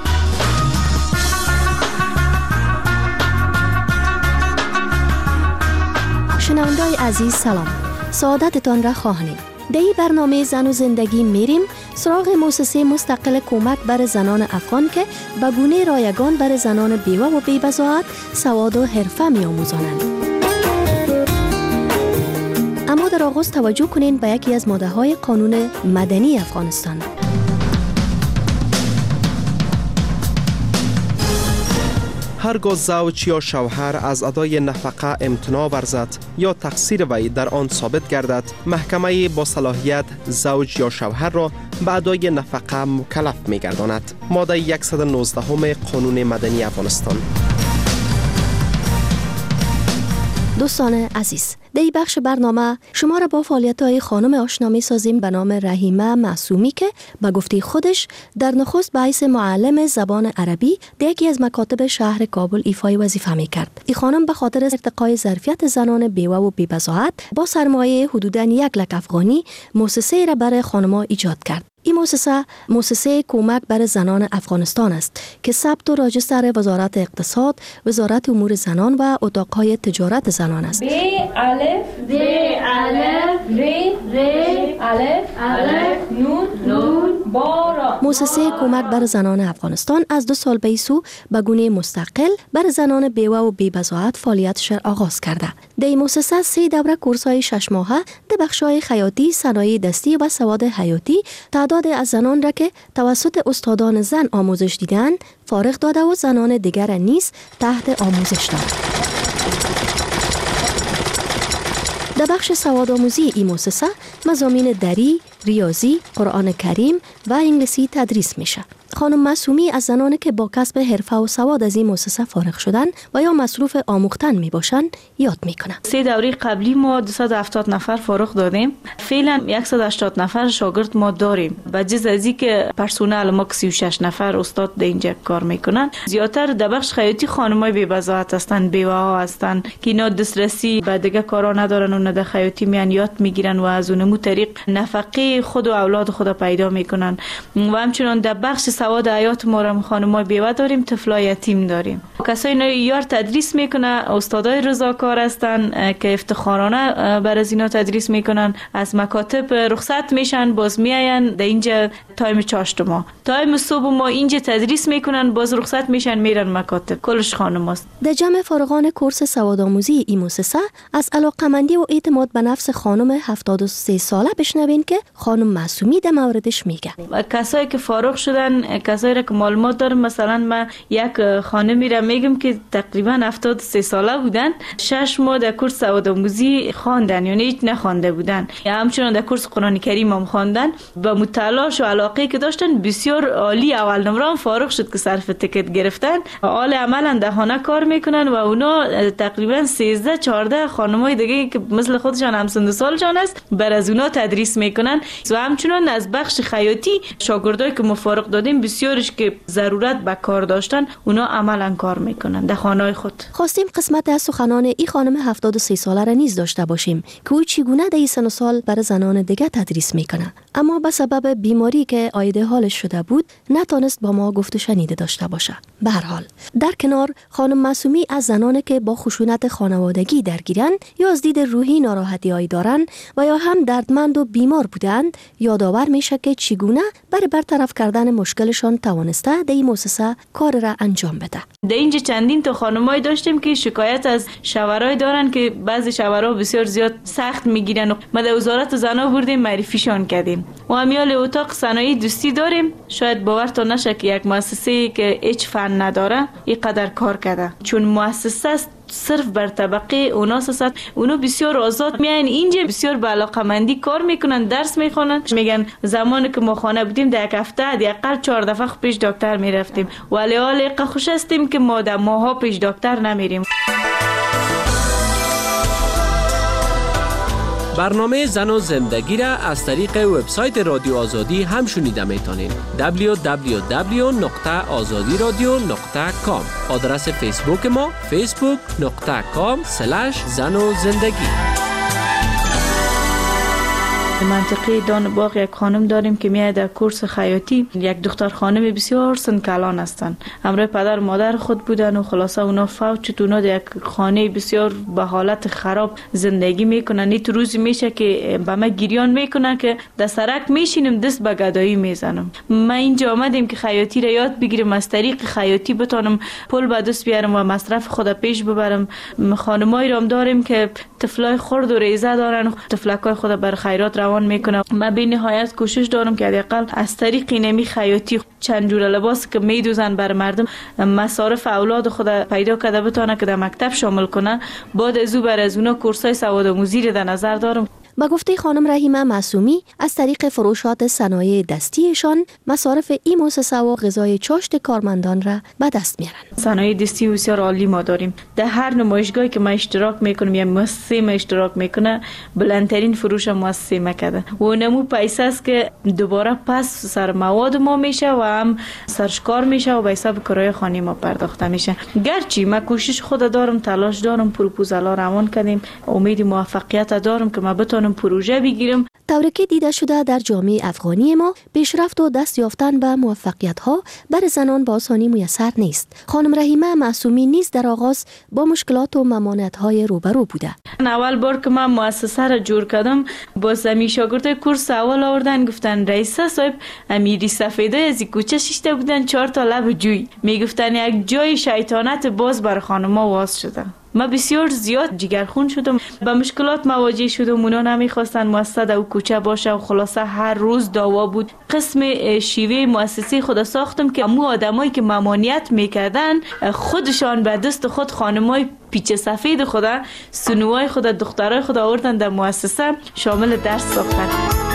شنونده‌های عزیز سلام. سعادتتان را خواهانیم. در این برنامه زن و زندگی میریم سراغ مؤسسه مستقل کمک بر زنان افغان که به گونه رایگان بر زنان بیوه و بی‌بضاعت سواد و حرفه می‌آموزانند. اما در آغاز توجه کنین به یکی از ماده‌های قانون مدنی افغانستان. هرگاه زوج یا شوهر از ادای نفقه امتناع ورزد یا تقصیر وی در آن ثابت گردد، محکمه با صلاحیت زوج یا شوهر را به ادای نفقه مکلف می‌گرداند. ماده صد و نوزده قانون مدنی افغانستان. دوستان عزیز، در این بخش برنامه شما را با فعالیت‌های خانم آشنا می‌سازیم به نام رحیمه معصومی که به گفته خودش در نخست به حیث معلم زبان عربی در یکی از مکاتب شهر کابل ایفای وظیفه می‌کرد. این خانم به خاطر ارتقای ظرفیت زنان بیوه و بی‌بضاعت با سرمایه حدوداً یک لک افغانی مؤسسه را برای خانم‌ها ایجاد کرد. این مؤسسه مؤسسه کمک بر زنان افغانستان است که ثبت و راجستر وزارت اقتصاد، وزارت امور زنان و اتاقهای تجارت زنان است. ب الف د الف ر ر الف الف نون نون بارا. مؤسسه کمک بر زنان افغانستان از دو سال به سو به گونه مستقل بر زنان بیوه و بی‌بضاعت فعالیتش را آغاز کرده. در این مؤسسه سه دوره کورس‌های شش ماهه در بخش‌های خیاطی، صنایع دستی و سواد حیاتی تعداد از زنان را که توسط استادان زن آموزش دیدند فارغ داده و زنان دیگر نیز تحت آموزش داد. در بخش سواد آموزی این مؤسسه مضامین دری، ریاضی، قرآن کریم و انگلیسی تدریس میشه. خانم معصومی از زنانی که با کسب حرفه و سواد از این مؤسسه فارغ شدن و یا مصروف آموختن می باشند یاد میکنه. سه دوره قبلی ما دویست و هفتاد نفر فارغ دادیم. فعلا صد و هشتاد نفر شاگرد ما داریم. و جز از این که پرسنل ما سی و شش نفر استاد در اینجا کار میکنن. زیاتر در بخش خیاطی خانمای بی‌بضاعت هستند، بیوه ها هستند که اینا دسترسی به دیگه کارا ندارن و نه در خیاطی میان یاد میگیرن و از اونمو طریق نفقه خود و اولاد خود پیدا میکنن. و همچنان در بخش سواد حیات ما را خانمای بیوه داریم، طفلای یتیم داریم. کسایی اینا یار تدریس میکنه، استادای رضاکار هستن که افتخارانه بر از اینا تدریس میکنن. از مکاتب رخصت میشن باز میاین در اینجا تایم چاشتما تایم صبح ما اینجا تدریس میکنن باز رخصت میشن میرن مکاتب. کلش خانم است. در جمع فارغان کورس سوادآموزی این مؤسسه از علاقه‌مندی و اعتماد به نفس خانم هفتاد و سه ساله بشنوین که خانم معصومی در موردش میگه. کسایی که فارغ شدن، کسایی را که معلومات دارم، مثلا من یک خانمی را میگم که تقریبا هفتاد و سه ساله بودن، شش ماه در کورس سوادآموزی خواندن، یعنی هیچ نخوانده بودن. یا همچنان در کورس قرآن کریم هم خواندن. با مطالعه و علاقه که داشتن بسیار عالی اول نمره فارغ شد که سرتیفیکت گرفتن. حال عملا در خانه کار میکنن و اونا تقریبا سیزده چهارده خانمای دیگه که مثل خودشان هم سن سالشان است بر از اونا تدریس میکنن. و همچنان از بخش خیاطی شاگردایی که مفارق دادیم بسیارش که ضرورت به کار داشتن اونا عملا کار میکنن در خانه‌های خود. خواستیم قسمت از سخنان این خانم هفتاد و سه ساله را نیز داشته باشیم که او چگونه در این سن و سال برای زنان دیگه تدریس میکنه، اما به سبب بیماری که عایده حالش شده بود نتونست با ما گفت و شنیده داشته باشه. به هر حال در کنار خانم معصومی از زنانی که با خشونت خانوادگی درگیرن یا از دید روحی ناراحتی‌هایی دارن و یا هم دردمند و بیمار بودند یادآور میشه که چگونه برای برطرف کردن مشکلشان توانسته در این مؤسسه کار را انجام بده. در اینجا چندین تا خانمایی داشتیم که شکایت از شوهرای دارن که بعضی شوهرها بسیار زیاد سخت میگیرن و ما در وزارت زنان بردیم معرفیشان کردیم. و همیال اتاق صنایع دوستی داریم. شاید باورتون نشه که یک مؤسسه که هیچ فن نداره اینقدر کار کرده، چون مؤسسه است صرف بر طبقه اوناس است. اونا بسیار آزاد میان اینجا، بسیار با علاقمندی کار میکنن، درس میخونن. میگن زمانی که ما خانه بودیم در یک هفته حداقل چهار دفعه پیش دکتر میرفتیم، ولی حالا خوش هستیم که ما در ماها پیش دکتر نمیریم. برنامه زن و زندگی را از طریق وبسایت رادیو آزادی هم شنیده میتونین. دبلیو دبلیو دبلیو دات آزادی رادیو دات کام. آدرس فیسبوک ما فیسبوک دات کام اسلش زن و زندگی. منطقه دان باغ یک خانم داریم که میاد در کورس خیاطی. یک دختر خانم بسیار سنکلان هستن، همراه پدر و مادر خود بودن و خلاصه اونا فوت شد. اونا در یک خانه بسیار به حالت خراب زندگی میکنن. نیت روزی میشه که به ما گریان میکنن که در سرک میشینم دست به گدایی میزنم. من اینجا آمدیم که خیاطی را یاد بگیرم، از طریق خیاطی بتونم پول به دست بیارم و مصرف خود پیش ببرم. خانمایی را هم داریم که طفلای خرد و ریزه دارن، طفلکای خود بر خیرات روان میکنم. من به نهایت کوشش دارم که حداقل از طریق اینمی خیاطی چند جور لباس که میدوزن بر مردم مصارف اولاد خود پیدا کرده بتونه که در مکتب شامل کنه. بعد از او بر از اونا کورسای سوادآموزی را در نظر دارم. با گفته خانم رحیمه معصومی، از طریق فروشات صنایع دستیشان مصارف این مؤسسه و غذای چاشت کارمندان را به دست میارن. صنایع دستی بسیار عالی ما داریم. در هر نمایشگاهی که ما اشتراک میکنم یا مؤسسه ما اشتراک میکنه، بلندترین فروش مؤسسه ما کرده و نمو پیسه است که دوباره پس سر مواد ما میشه و هم سرشکار میشه و به حساب کرایه خانه ما پرداخته میشه. گرچه ما کوشش خود دارم، تلاش دارم، پروپوزالا روان کردیم، امید موفقیت دارم که ما بتونم پروژه بگیرم. طوری که دیده شده در جامعه افغانی ما پیشرفت و دست یافتن به موفقیت ها بر زنان با آسانی میسر نیست. خانم رحیمه معصومی نیز در آغاز با مشکلات و ممانعت های روبرو بوده. اول بار که من مؤسسه را جور کردم، با زمی شاگردای کورس اول آوردن، گفتن رئیسه صاحب امیری سفیده از کوچه شیشته بودن چهار تا لب جوی، میگفتن یک جای شیطانت باز بر خانم‌ها واز شده. ما بسیار زیاد جگرخون شدم، با مشکلات مواجه شدم. اونا نمیخواستن مؤسسه در کوچه باشه و خلاصه هر روز دعوا بود. قسم شیوه مؤسسه خود ساختم که امو آدمایی که ممانعت میکردن خودشان به دست خود خانمای پیچ سفید خود، سنوای خود، دخترای خود آوردن در مؤسسه شامل درس ساختن.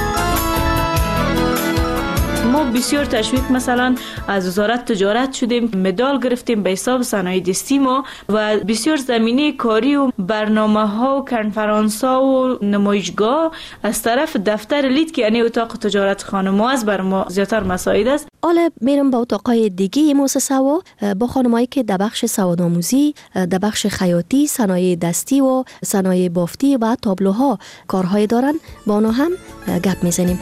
ما بسیار تشویق مثلا از وزارت تجارت شدیم، مدال گرفتیم به حساب صنایع دستی ما و بسیار زمینه کاری و برنامه ها و کنفرانس ها و نمایشگاه از طرف دفتر لید که یعنی اتاق تجارت خانم از بر ما زیادتر مساعد است. حالا میرم با اتاقای دیگه مؤسسه و با خانمایی که در بخش سوادآموزی، در بخش خیاطی، صنایع دستی و صنایع بافتی و تابلوها کارهای دارن، با اونها هم گپ میزنیم.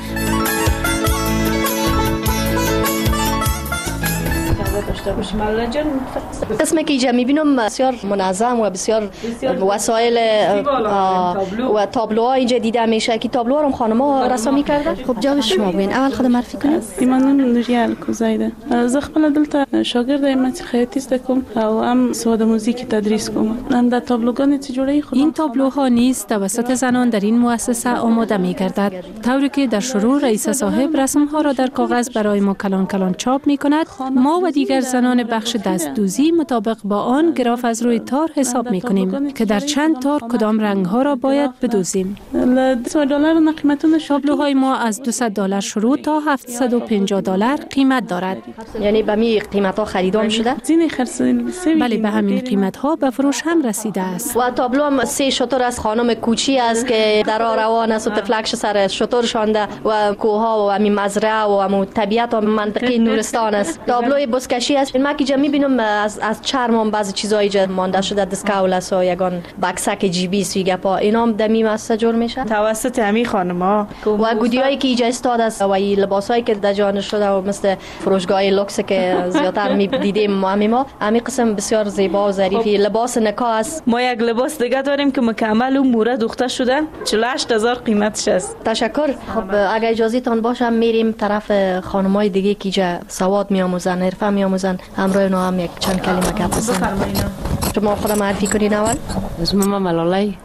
قسمی که اینجا میبینم بسیار منظم و بسیار وسایل و تابلوها اینجا دیده میشه که تابلوها رو خانم‌ها رسامی کردن. خب جواب شما بگین، اول خود معرفی کنید. ایمان نوریال کوزایده. ز خپل دلته شاګرد یم چې خیاطی زده کوم او هم سوادآموزی کې تدریس کوم. نن د تابلوګانې چې جوړوي خود این تابلوها نیز توسط زنان در این مؤسسه آماده می‌گردد، طوری که در شروع رئیس صاحب رسم‌ها را در کاغذ برای ما کلان کلان چاپ می‌کند. ما و دیگر زنان بخش دستدوزی مطابق با آن گراف از روی تار حساب می‌کنیم که در چند تار کدام رنگ‌ها را باید بدوزیم. تابلوهای ما از دویست دلار شروع تا هفتصد و پنجاه دلار قیمت دارد. یعنی به می قیمت‌ها خریدام شده؟ بله، به همین قیمت‌ها به فروش هم رسیده است. و تابلو هم سه شتر از خانم کوچی است که در راه روان است و تفلکش سر شتر شانده و کوها و همین مزرعه و همون طبیعت و منطقه نورستان است. تابلوی بزکشی است. ما که می‌بینم از از چرم بعضی چیزایی جا مانده شده، دسکاول است و یگان بکسک جیبی سویگا پا اینام دمی ماسه جور میشه توسط همین خانم‌ها و گودیایی که اینجا استاد است و این لباسایی که در جان شده و مثل فروشگاه لوکس که زیادتر می‌دیدیم ما همین ما همین قسم بسیار زیبا و ظریفی لباس نکاح است. ما یک لباس دیگه داریم که مکمل اون موره دوخته شده، چهل و هشت هزار قیمتش است. تشکر. خب اگه اجازه تان باشه میریم طرف خانم‌های دیگه که اینجا سواد می‌آموزن، حرفه می‌آموزن، همراه اونا هم یک چند کلمه گپ بزنیم. شما خود معرفی کنین اول؟ اسمم ملاله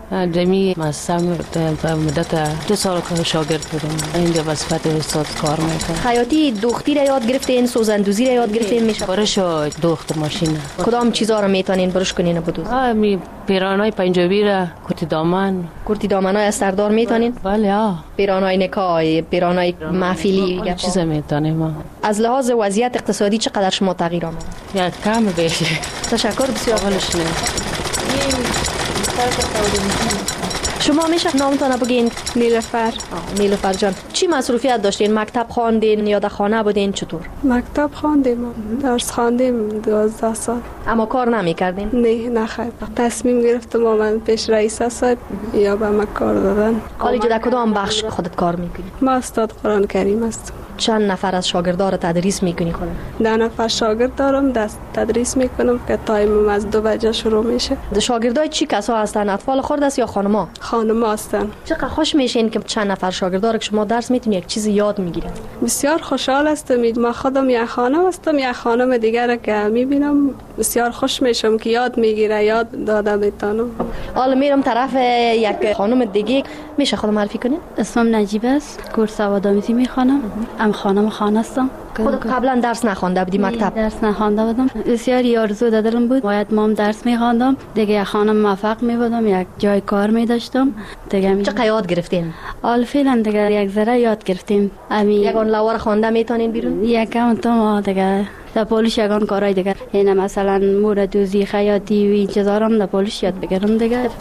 دمی مستم در مدت دو سال که شاگرد بودم اینجا وظیفت استاد کار میکنم. خیاطی دوختی را یاد گرفتین، سوزندوزی را یاد گرفتین میشه؟ برش دوخت ماشین. کدام چیزا را میتونین برش کنین بدوز؟ آ می پیرانای پنجابی را، کرتی دامن. کرتی دامنای از سردار میتونین؟ بله آ. پیرانای نکای، پیرانای محفلی چیزا میتونیم. از لحاظ وضعیت اقتصادی چقدر شما تغییر آمد؟ یا کم بشه. تشکر بسیار. شما میشه نامتان بگین؟ نیلوفر. نیلوفر جان، چی مصروفیت داشتین؟ مکتب خواندین یا در خانه بودین؟ چطور؟ مکتب خواندیم، درس خواندیم دوازده سال. اما کار نمیکردین؟ نه نخیر. تصمیم گرفتم من پیش رئیس اسد یا به ما کار دادن. حالا در کدام بخش خودت کار میکنی؟ ما استاد قرآن کریم هستم. چند نفر از شاگردان تدریس میکنی خودت؟ ده نفر شاگرد دارم، دست تدریس میکنم که تایم از دو بجه شروع میشه. شاگردای چی کسا هستن؟ اطفال خرد است یا خانما؟ خانما هستن. چقدر خوش میشین که چند نفر شاگردار که شما درس میتونی یک چیزی یاد میگیرن؟ بسیار خوشحال هستم. ما خودم یک خانم هستم، یک خانم دیگر که میبینم بسیار خوش میشم که یاد میگیره، یاد داده میتونم. حالا میرم طرف یک خانم دیگه، میشه خودم معرفی کنین؟ اسمم نجیب است، کورس آوادآموزی میخوانم. ام خانم خانه هستم. خودت قبلا درس نخوانده بودی مکتب؟ درس نخوانده بودم. بسیار آرزو دلم بود باید مام درس میخواندم، دیگه خانم موفق میبودم، یک جای کار میداشتم دیگه. چه یاد گرفتین؟ حال فعلا دیگه یک ذره یاد گرفتیم. امی یگان لوار خوانده میتونین بیرون؟ یکم تو دیگه در پولیش یگان کارهای دیگه، یعنی مثلا مور دوزی خیاطی و این چیزا رو در پولیش یاد بگیرم دیگه.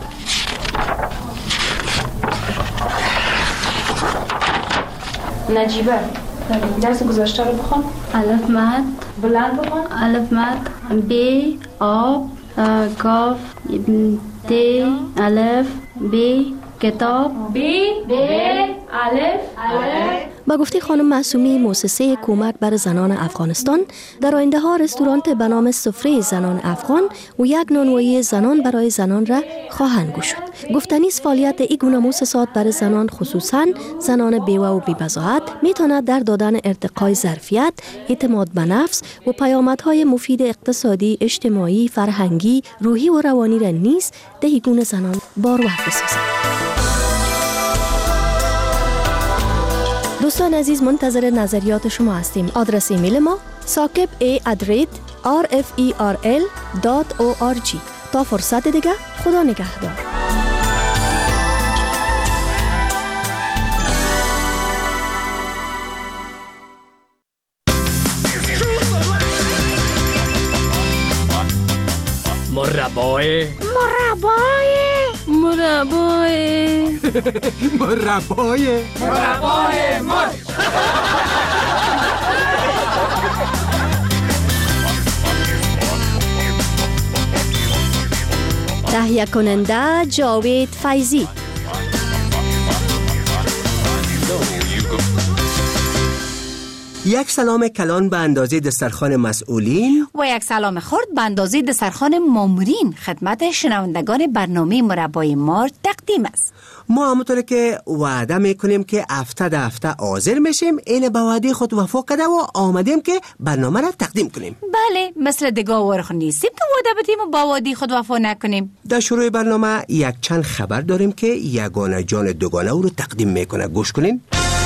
نجیبه درس گذاشته رو بخون. الف مد بلند بخون. الف مد ب آب کاف د الف ب کتاب ب ب الف الف. با گفته خانم معصومی، مؤسسه کمک بر زنان افغانستان در آینده ها رستوران به نام سفره زنان افغان و یک نانوایی زنان برای زنان را خواهند گشود. گفتنی است فعالیت این گونه مؤسسات برای زنان، خصوصا زنان بیوه و بی‌بضاعت، میتواند در دادن ارتقای ظرفیت، اعتماد به نفس و پیامدهای مفید اقتصادی، اجتماعی، فرهنگی، روحی و روانی را نیز در این گونه زنان بارور بسازد. دوستان عزیز، منتظر نظریات شما هستیم. آدرس ایمیل ما ساکب ای ادریت آر اف ای آر ال دات او آر جی. تا فرصت دیگه، خدا نگهدار. مربای مربای مربای مربای مربای مر تهیه کننده جاوید فیضی. یک سلام کلان به اندازه دسترخوان مسئولین و یک سلام خرد به اندازه دسترخوان مامورین خدمت شنوندگان برنامه مربای مار تقدیم است. ما همونطور که وعده میکنیم که هفته ده هفته حاضر میشیم، این به وعده خود وفا کرده و آمدیم که برنامه را تقدیم کنیم. بله، مثل دیگه ورخ نیستیم که وعده بدیم و با وعده خود وفا نکنیم. در شروع برنامه یک چند خبر داریم که یگانه جان دوگانه او رو تقدیم میکنه. گوش کنین.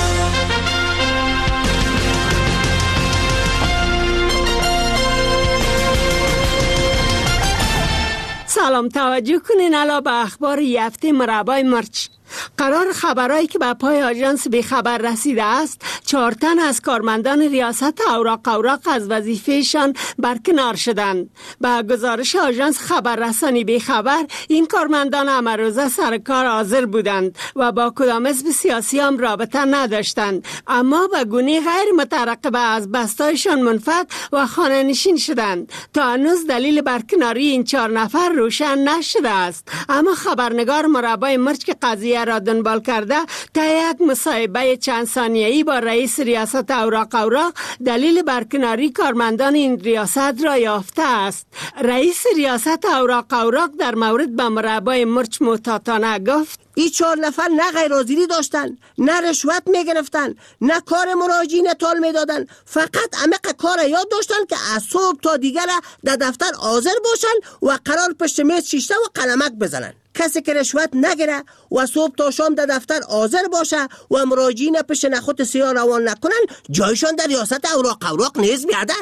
سلام، توجه کنین الا به اخبار یفته مربای مرچ. قرار خبرایی که به پای آژانس به خبر رسیده است، چهار تن از کارمندان ریاست اوراق اوراق از وظیفهشان برکنار شدند. به گزارش آژانس خبررسانی به خبر، این کارمندان امروزه سر کار حاضر بودند و با کدام حزب سیاسی هم رابطه نداشتند، اما به گونه غیر مترقبه از بستایشان منفعل و خانه نشین شدند. تا هنوز دلیل برکناری این چهار نفر روشن نشده است، اما خبرنگار مربای مرچ که قضیه را دنبال کرده، طی مصاحبه چند ثانیه‌ای با رئیس ریاست اوراق اوراق دلیل برکناری کارمندان این ریاست را یافته است. رئیس ریاست اوراق اوراق در مورد به مربای مرچ محتاطانه گفت: این چهار نفر نه غیرحاضری داشتن، نه رشوت میگرفتن، نه کار مراجعین تال میدادن، فقط عمق کار یاد داشتن که از صبح تا دیگر در دفتر حاضر باشن و قرار پشت میز شیشته و قلمک بزنن. کسی که رشوت نگیره و صبح تا شام در دفتر حاضر باشه و مراجعین پیش نخود سیاه روان نکنن، جایشان در ریاست اوراق اوراق نیز میادن.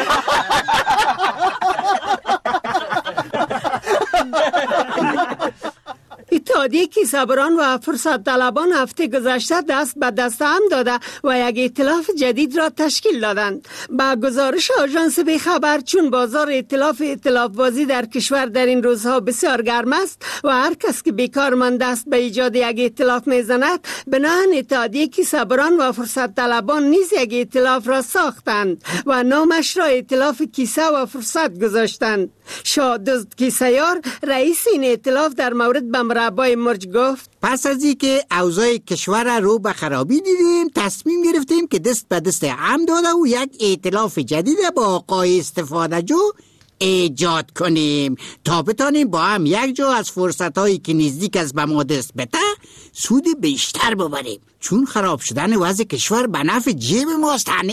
اتحادیه کیسه‌بران و فرصت طلبان هفته گذشته دست به دست هم داده و یک ائتلاف جدید را تشکیل دادند. با گزارش آژانس بی خبر، چون بازار ائتلاف ائتلاف بازی در کشور در این روزها بسیار گرم است و هر کس که بیکار مانده است به ایجاد یک ائتلاف میزند، بناهن اتحادیه کیسه‌بران و فرصت طلبان نیز یک ائتلاف را ساختند و نامش را ائتلاف کیسه و فرصت گذاشتند. شادوست کیسه‌یار رئیس این ائتلاف در مورد به مربای مرج گفت: پس از اینکه اوضاع کشور رو به خرابی دیدیم، تصمیم گرفتیم که دست به دست هم داده و یک ائتلاف جدید با آقای استفاده جو ایجاد کنیم تا بتانیم با هم یک جا از فرصت‌هایی که نزدیک از به ما دست بده سود بیشتر ببریم، چون خراب شدن وضع کشور به نفع جیب ماست. هنی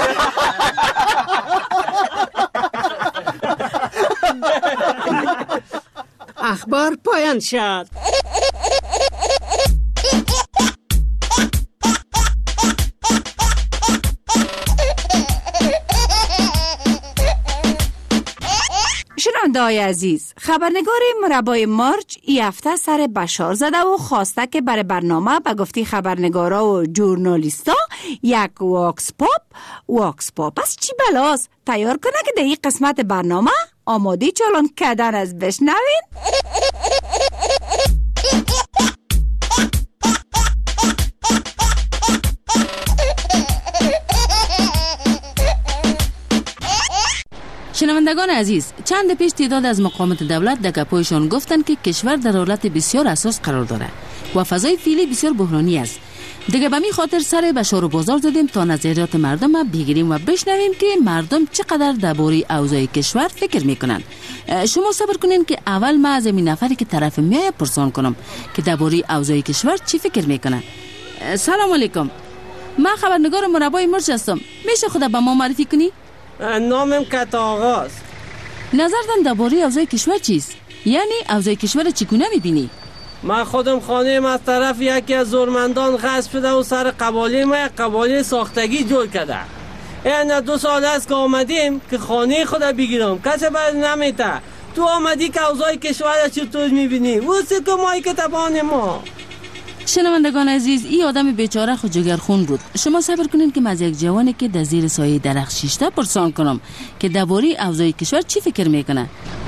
اخبار پایان شد. شنونده‌های عزیز، خبرنگار مربای مارچ ای هفته سر بشار زده و خواسته که برای برنامه به گفته خبرنگارا و ژورنالیستا یک واکس پاپ واکس پاپ از چی بلاست تیار کنه که در این قسمت برنامه آماده چالان کردن از بشنوین. شنوندگان عزیز، چند پیش تعداد از مقامات دولت در گپایشان گفتند که کشور در حالت بسیار حساس قرار داره و فضای فعلی بسیار بحرانی است. دیگه به می خاطر سر بشار و بازار زدیم تا نظریات مردم بگیریم و بشنویم که مردم چقدر درباره اوضاع کشور فکر میکنن. شما صبر کنین که اول ما از این نفری که طرف میای پرسان کنم که درباره اوضاع کشور چی فکر میکنه. سلام علیکم، من خبرنگار مربای مرج هستم، میشه خدا به ما معرفی کنی؟ نامم کت آغاست. نظرتان درباره اوضاع کشور چیست؟ یعنی اوضاع کشور چگونه میبینی؟ من خودم خانه از طرف یکی از زورمندان غصب شده و سر قباله ما یک قباله ساختگی جور کرده. این دو سال است که آمدیم که خانه خود بگیرم، کسی باید نمیته. تو آمدی که اوضاع کشور چطور میبینی؟ واسه که مایی که تبان ما. شنوندگان عزیز، این آدم بیچاره خود جگرخون بود. شما صبر کنین که من از یک جوانی که در زیر سایه درخت شیشته پرسان کنم که درباره اوضاع کشور چی فکر میکنه.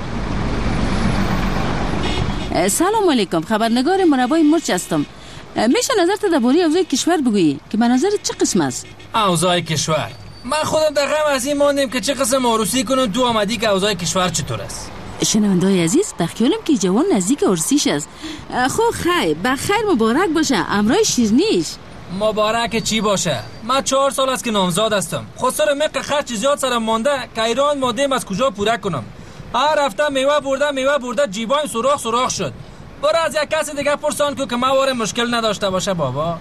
سلام علیکم، خبرنگار مربای مرچ هستم. میشه نظرت درباره اوضاع کشور بگویی که به نظر چه قسم است؟ اوضاع کشور، من خودم در غم از این ماندم که چه قسم عروسی کنم. تو آمدی که اوضاع کشور چطور است؟ شنونده‌های عزیز، بخیالم که جوان نزدیک عرسیش است. خب خیر، بخیر مبارک باشه. امرای شیرنیش مبارک چی باشه؟ من چهار سال است که نامزاد هستم. خود سر مق خرچ زیاد سرم مانده که ایران مادیم از کجا پوره کنم. هر هفته میوه برده میوه برده جیبایم سوراخ سوراخ شد. برو از یک کسی دیگه پرسان که ما واره مشکل نداشته باشه بابا.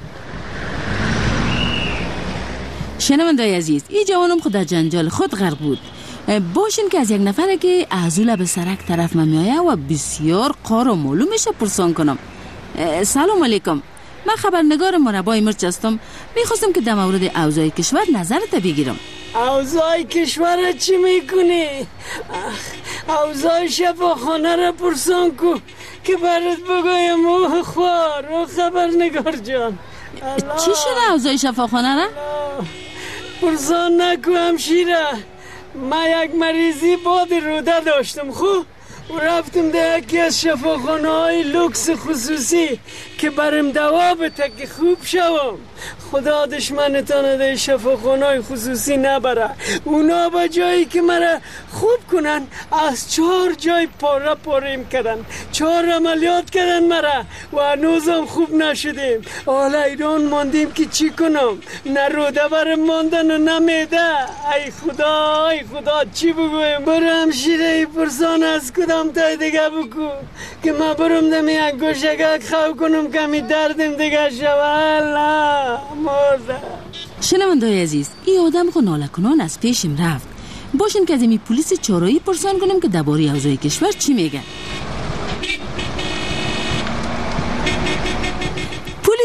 شنونده‌های عزیز، این جوانم خود در جنجال خود غرق بود. باشین که از یک نفره که ازول به سرک طرف میایه و بسیار قار و معلومش پرسان کنم. سلام علیکم، من خبرنگار مربای مرچ هستم. میخواستم که در مورد اوضاع کشور نظرت بگیرم. اوضاع کشور چی میکنی؟ اوضاع شفاخانه را پرسان کو که برات بگویم. موه خوار و خبرنگار جان. چی شده اوضاع شفاخانه را؟ پرسان نکو همشیره. من یک مریضی باد روده داشتم خوب و رفتم در یکی از شفاخانه های لوکس خصوصی که برم دوا بده که خوب شوم. خدا دشمنتان در شفاخانه های خصوصی نبره. اونا با جایی که مرا خوب کنن از چهار جای پاره پاریم کردن، چهار عملیات کردن مرا و هنوزم خوب نشدیم. حالا ایران ماندیم که چی کنم؟ نه روده برم ماندن و نمیده. ای خدا ای خدا چی بگویم؟ برو همشیره پرسان از کدام تای دیگه بکو که من برم دم یک گوشگک خو کنم کمی دردم دیگه شوه. مرده. شنونده‌های عزیز، این آدم خو ناله کنان از پیشم رفت. باشین که از این پلیس چارایی پرسان کنم که درباره اوضاع کشور چی میگن.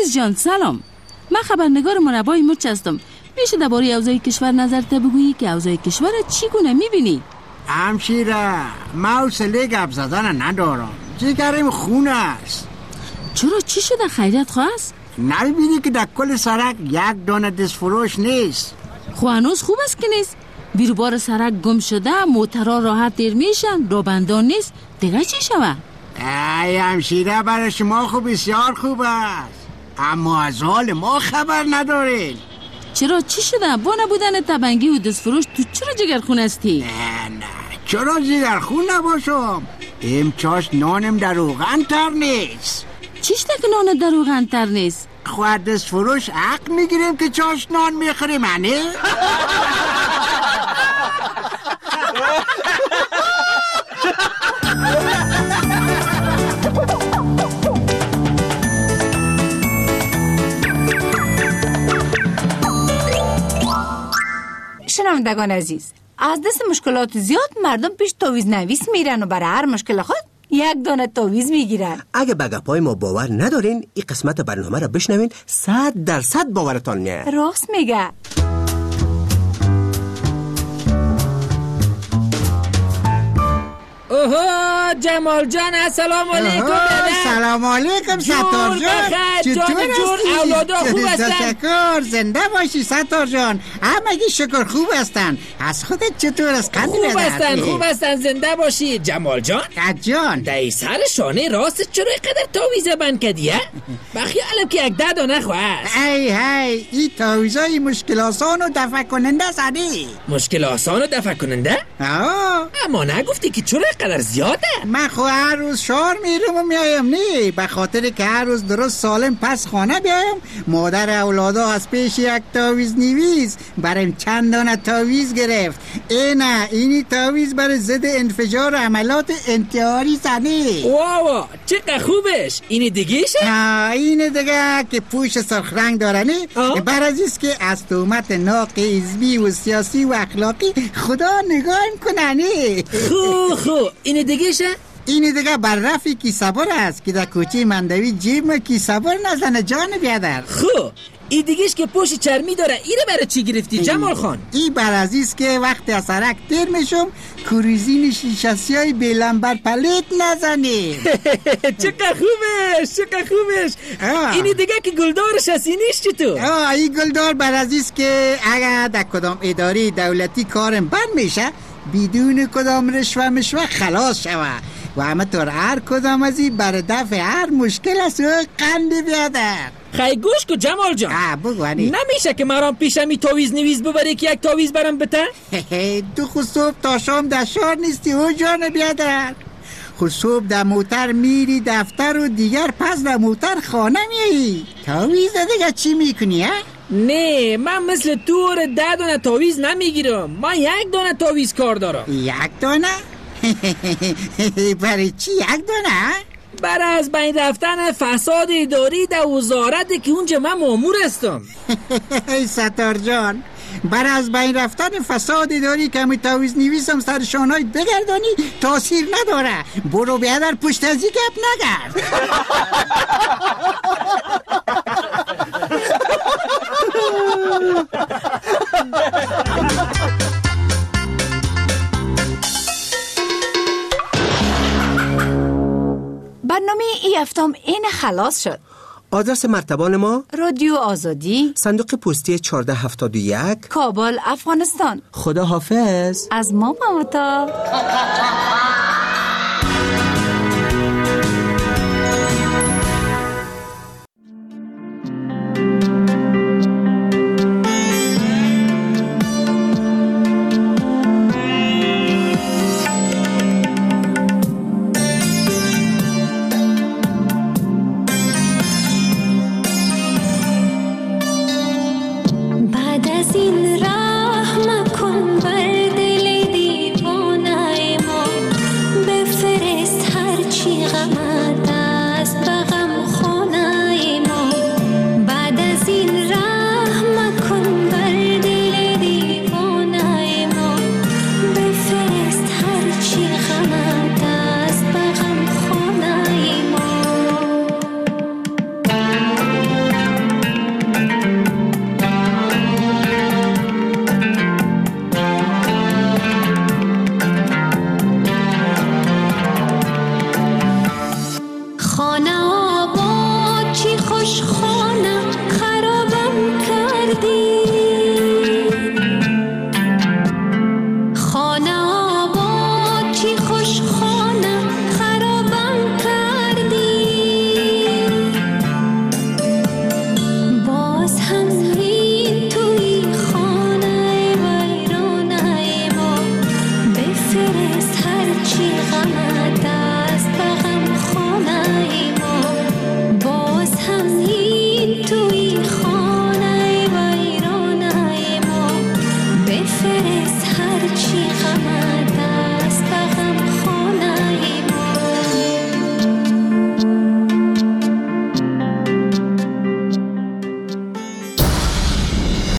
عزیز جان سلام. من خبرنگار مربای مرچ هستم. میشه درباره اوضاع کشور نظرت بگویی که اوضاع کشور چیگونه میبینی؟ همشیره ما حوصله گپ زدن ندارم. جگرم خون است. چرا چی شده خیریت خواست؟ نمیبینی که در کل سرک یک دانه دستفروش نیست؟ خو هنوز خوب است که نیست. بیروبار سرک گم شده، موترها راحت دیر میشن، رابندان نیست، دیگه چی شود؟ ای همشیره برای شما خوب بسیار خوب است، اما از حال ما خبر ندارین. چرا چی شده؟ با نبودن تبنگی و دستفروش تو چرا جگرخون هستی؟ نه نه چرا جگرخون نباشم؟ ایم چاش نانم در روغن تر نیست. چیش که نان در روغن تر نیست؟ خواهد دستفروش حق میگیریم که چاش نان میخوریم هنه؟ شنوندگان عزیز، از دست مشکلات زیاد مردم پیش تعویض نویس میرن و برای هر مشکل خود یک دانه تعویض میگیرن. اگه به گپای ما باور ندارین این قسمت برنامه را بشنوین، صد درصد باورتان میاد. راست میگه. اوه جمال جان السلام علیکم. سلام علیکم ستار جان. چطور هستی؟ اولادا خوب هستن؟ تشکر، زنده باشی ستار جان. همگی شکر خوب هستن. از خودت چطور است؟ خوب هستن خوب هستن زنده باشی. جمال جان جان دای سر شانه راست چرا اینقدر تعویض بند کردی؟ بخیالم که یک ده دانه خواست. ای هی این تعویضای مشکل آسان و دفع کننده سری. مشکل آسان و دفع کننده؟ آه اما نگفتی که چرا اینقدر زیاده؟ من خو هر روز شهر میرم و میایم نی، به خاطر که هر روز درست سالم پس خانه بیایم. مادر اولادا از پیش یک تعویض نویس برایم چند دانه تعویض گرفت. اینا اینی تعویض برای ضد انفجار عملات انتحاری زنی. واو چقدر خوبش. اینی دیگهشه؟ ها اینی دیگه که پوش سرخ رنگ داره نی، بر از است که از تهمت ناق حزبی و سیاسی و اخلاقی خدا نگاه کنه نی. خو خو اینی دیگهشه؟ اینی دیگه بر رفی کی صبر است که در کوچه مندوی جیب کی صبر نزنه جان بیادر. خو این دیگهش که پشت چرمی داره، اینه برای چی گرفتی جمال خان؟ این بر عزیز که وقتی از سرک تیر میشم کروزین شیشاسی های بیلنبر پلیت نزنی. چقدر خوبش چقدر خوبش. اینی دیگه که گلدارش هستی نیست چطور؟ آه این گلدار بر عزیز که اگر در کدام اداره دولتی کارم بند میشه بدون کدام رشوه مشوه خلاص شوه و همه طور هر کدام از این بر دفع هر مشکل است و قند بیادر. خیلی گوش کو جمال جان. بگوانی نمیشه که مرام پیشمی تعویض نویس ببری که یک تعویض برام بته؟ تو خود صبح تا شام در شهر نیستی او جان بیادر. خود صبح در موتر میری دفتر و دیگر پس در موتر خانه میایی. تعویض دیگه چی میکنی ها؟ نه من مثل تو ده دانه تعویض نمیگیرم. من یک دانه تعویض کار دارم. یک دانه؟ برای چی یک دانه؟ برای از بین رفتن فساد اداری در وزارت که اونجا من مامور هستم. ای ستار جان برای از بین رفتن فساد اداری که می تعویض نویسم سر شانهای بگردانی تاثیر نداره. برو بیادر پشت ازی گپ نگرد. برنامه ای هفتم این خلاص شد. آدرس مرتبان ما رادیو آزادی، صندوق پستی چهارده هفتاد و یک، کابل، افغانستان. خدا حافظ. از ما ممتا. sin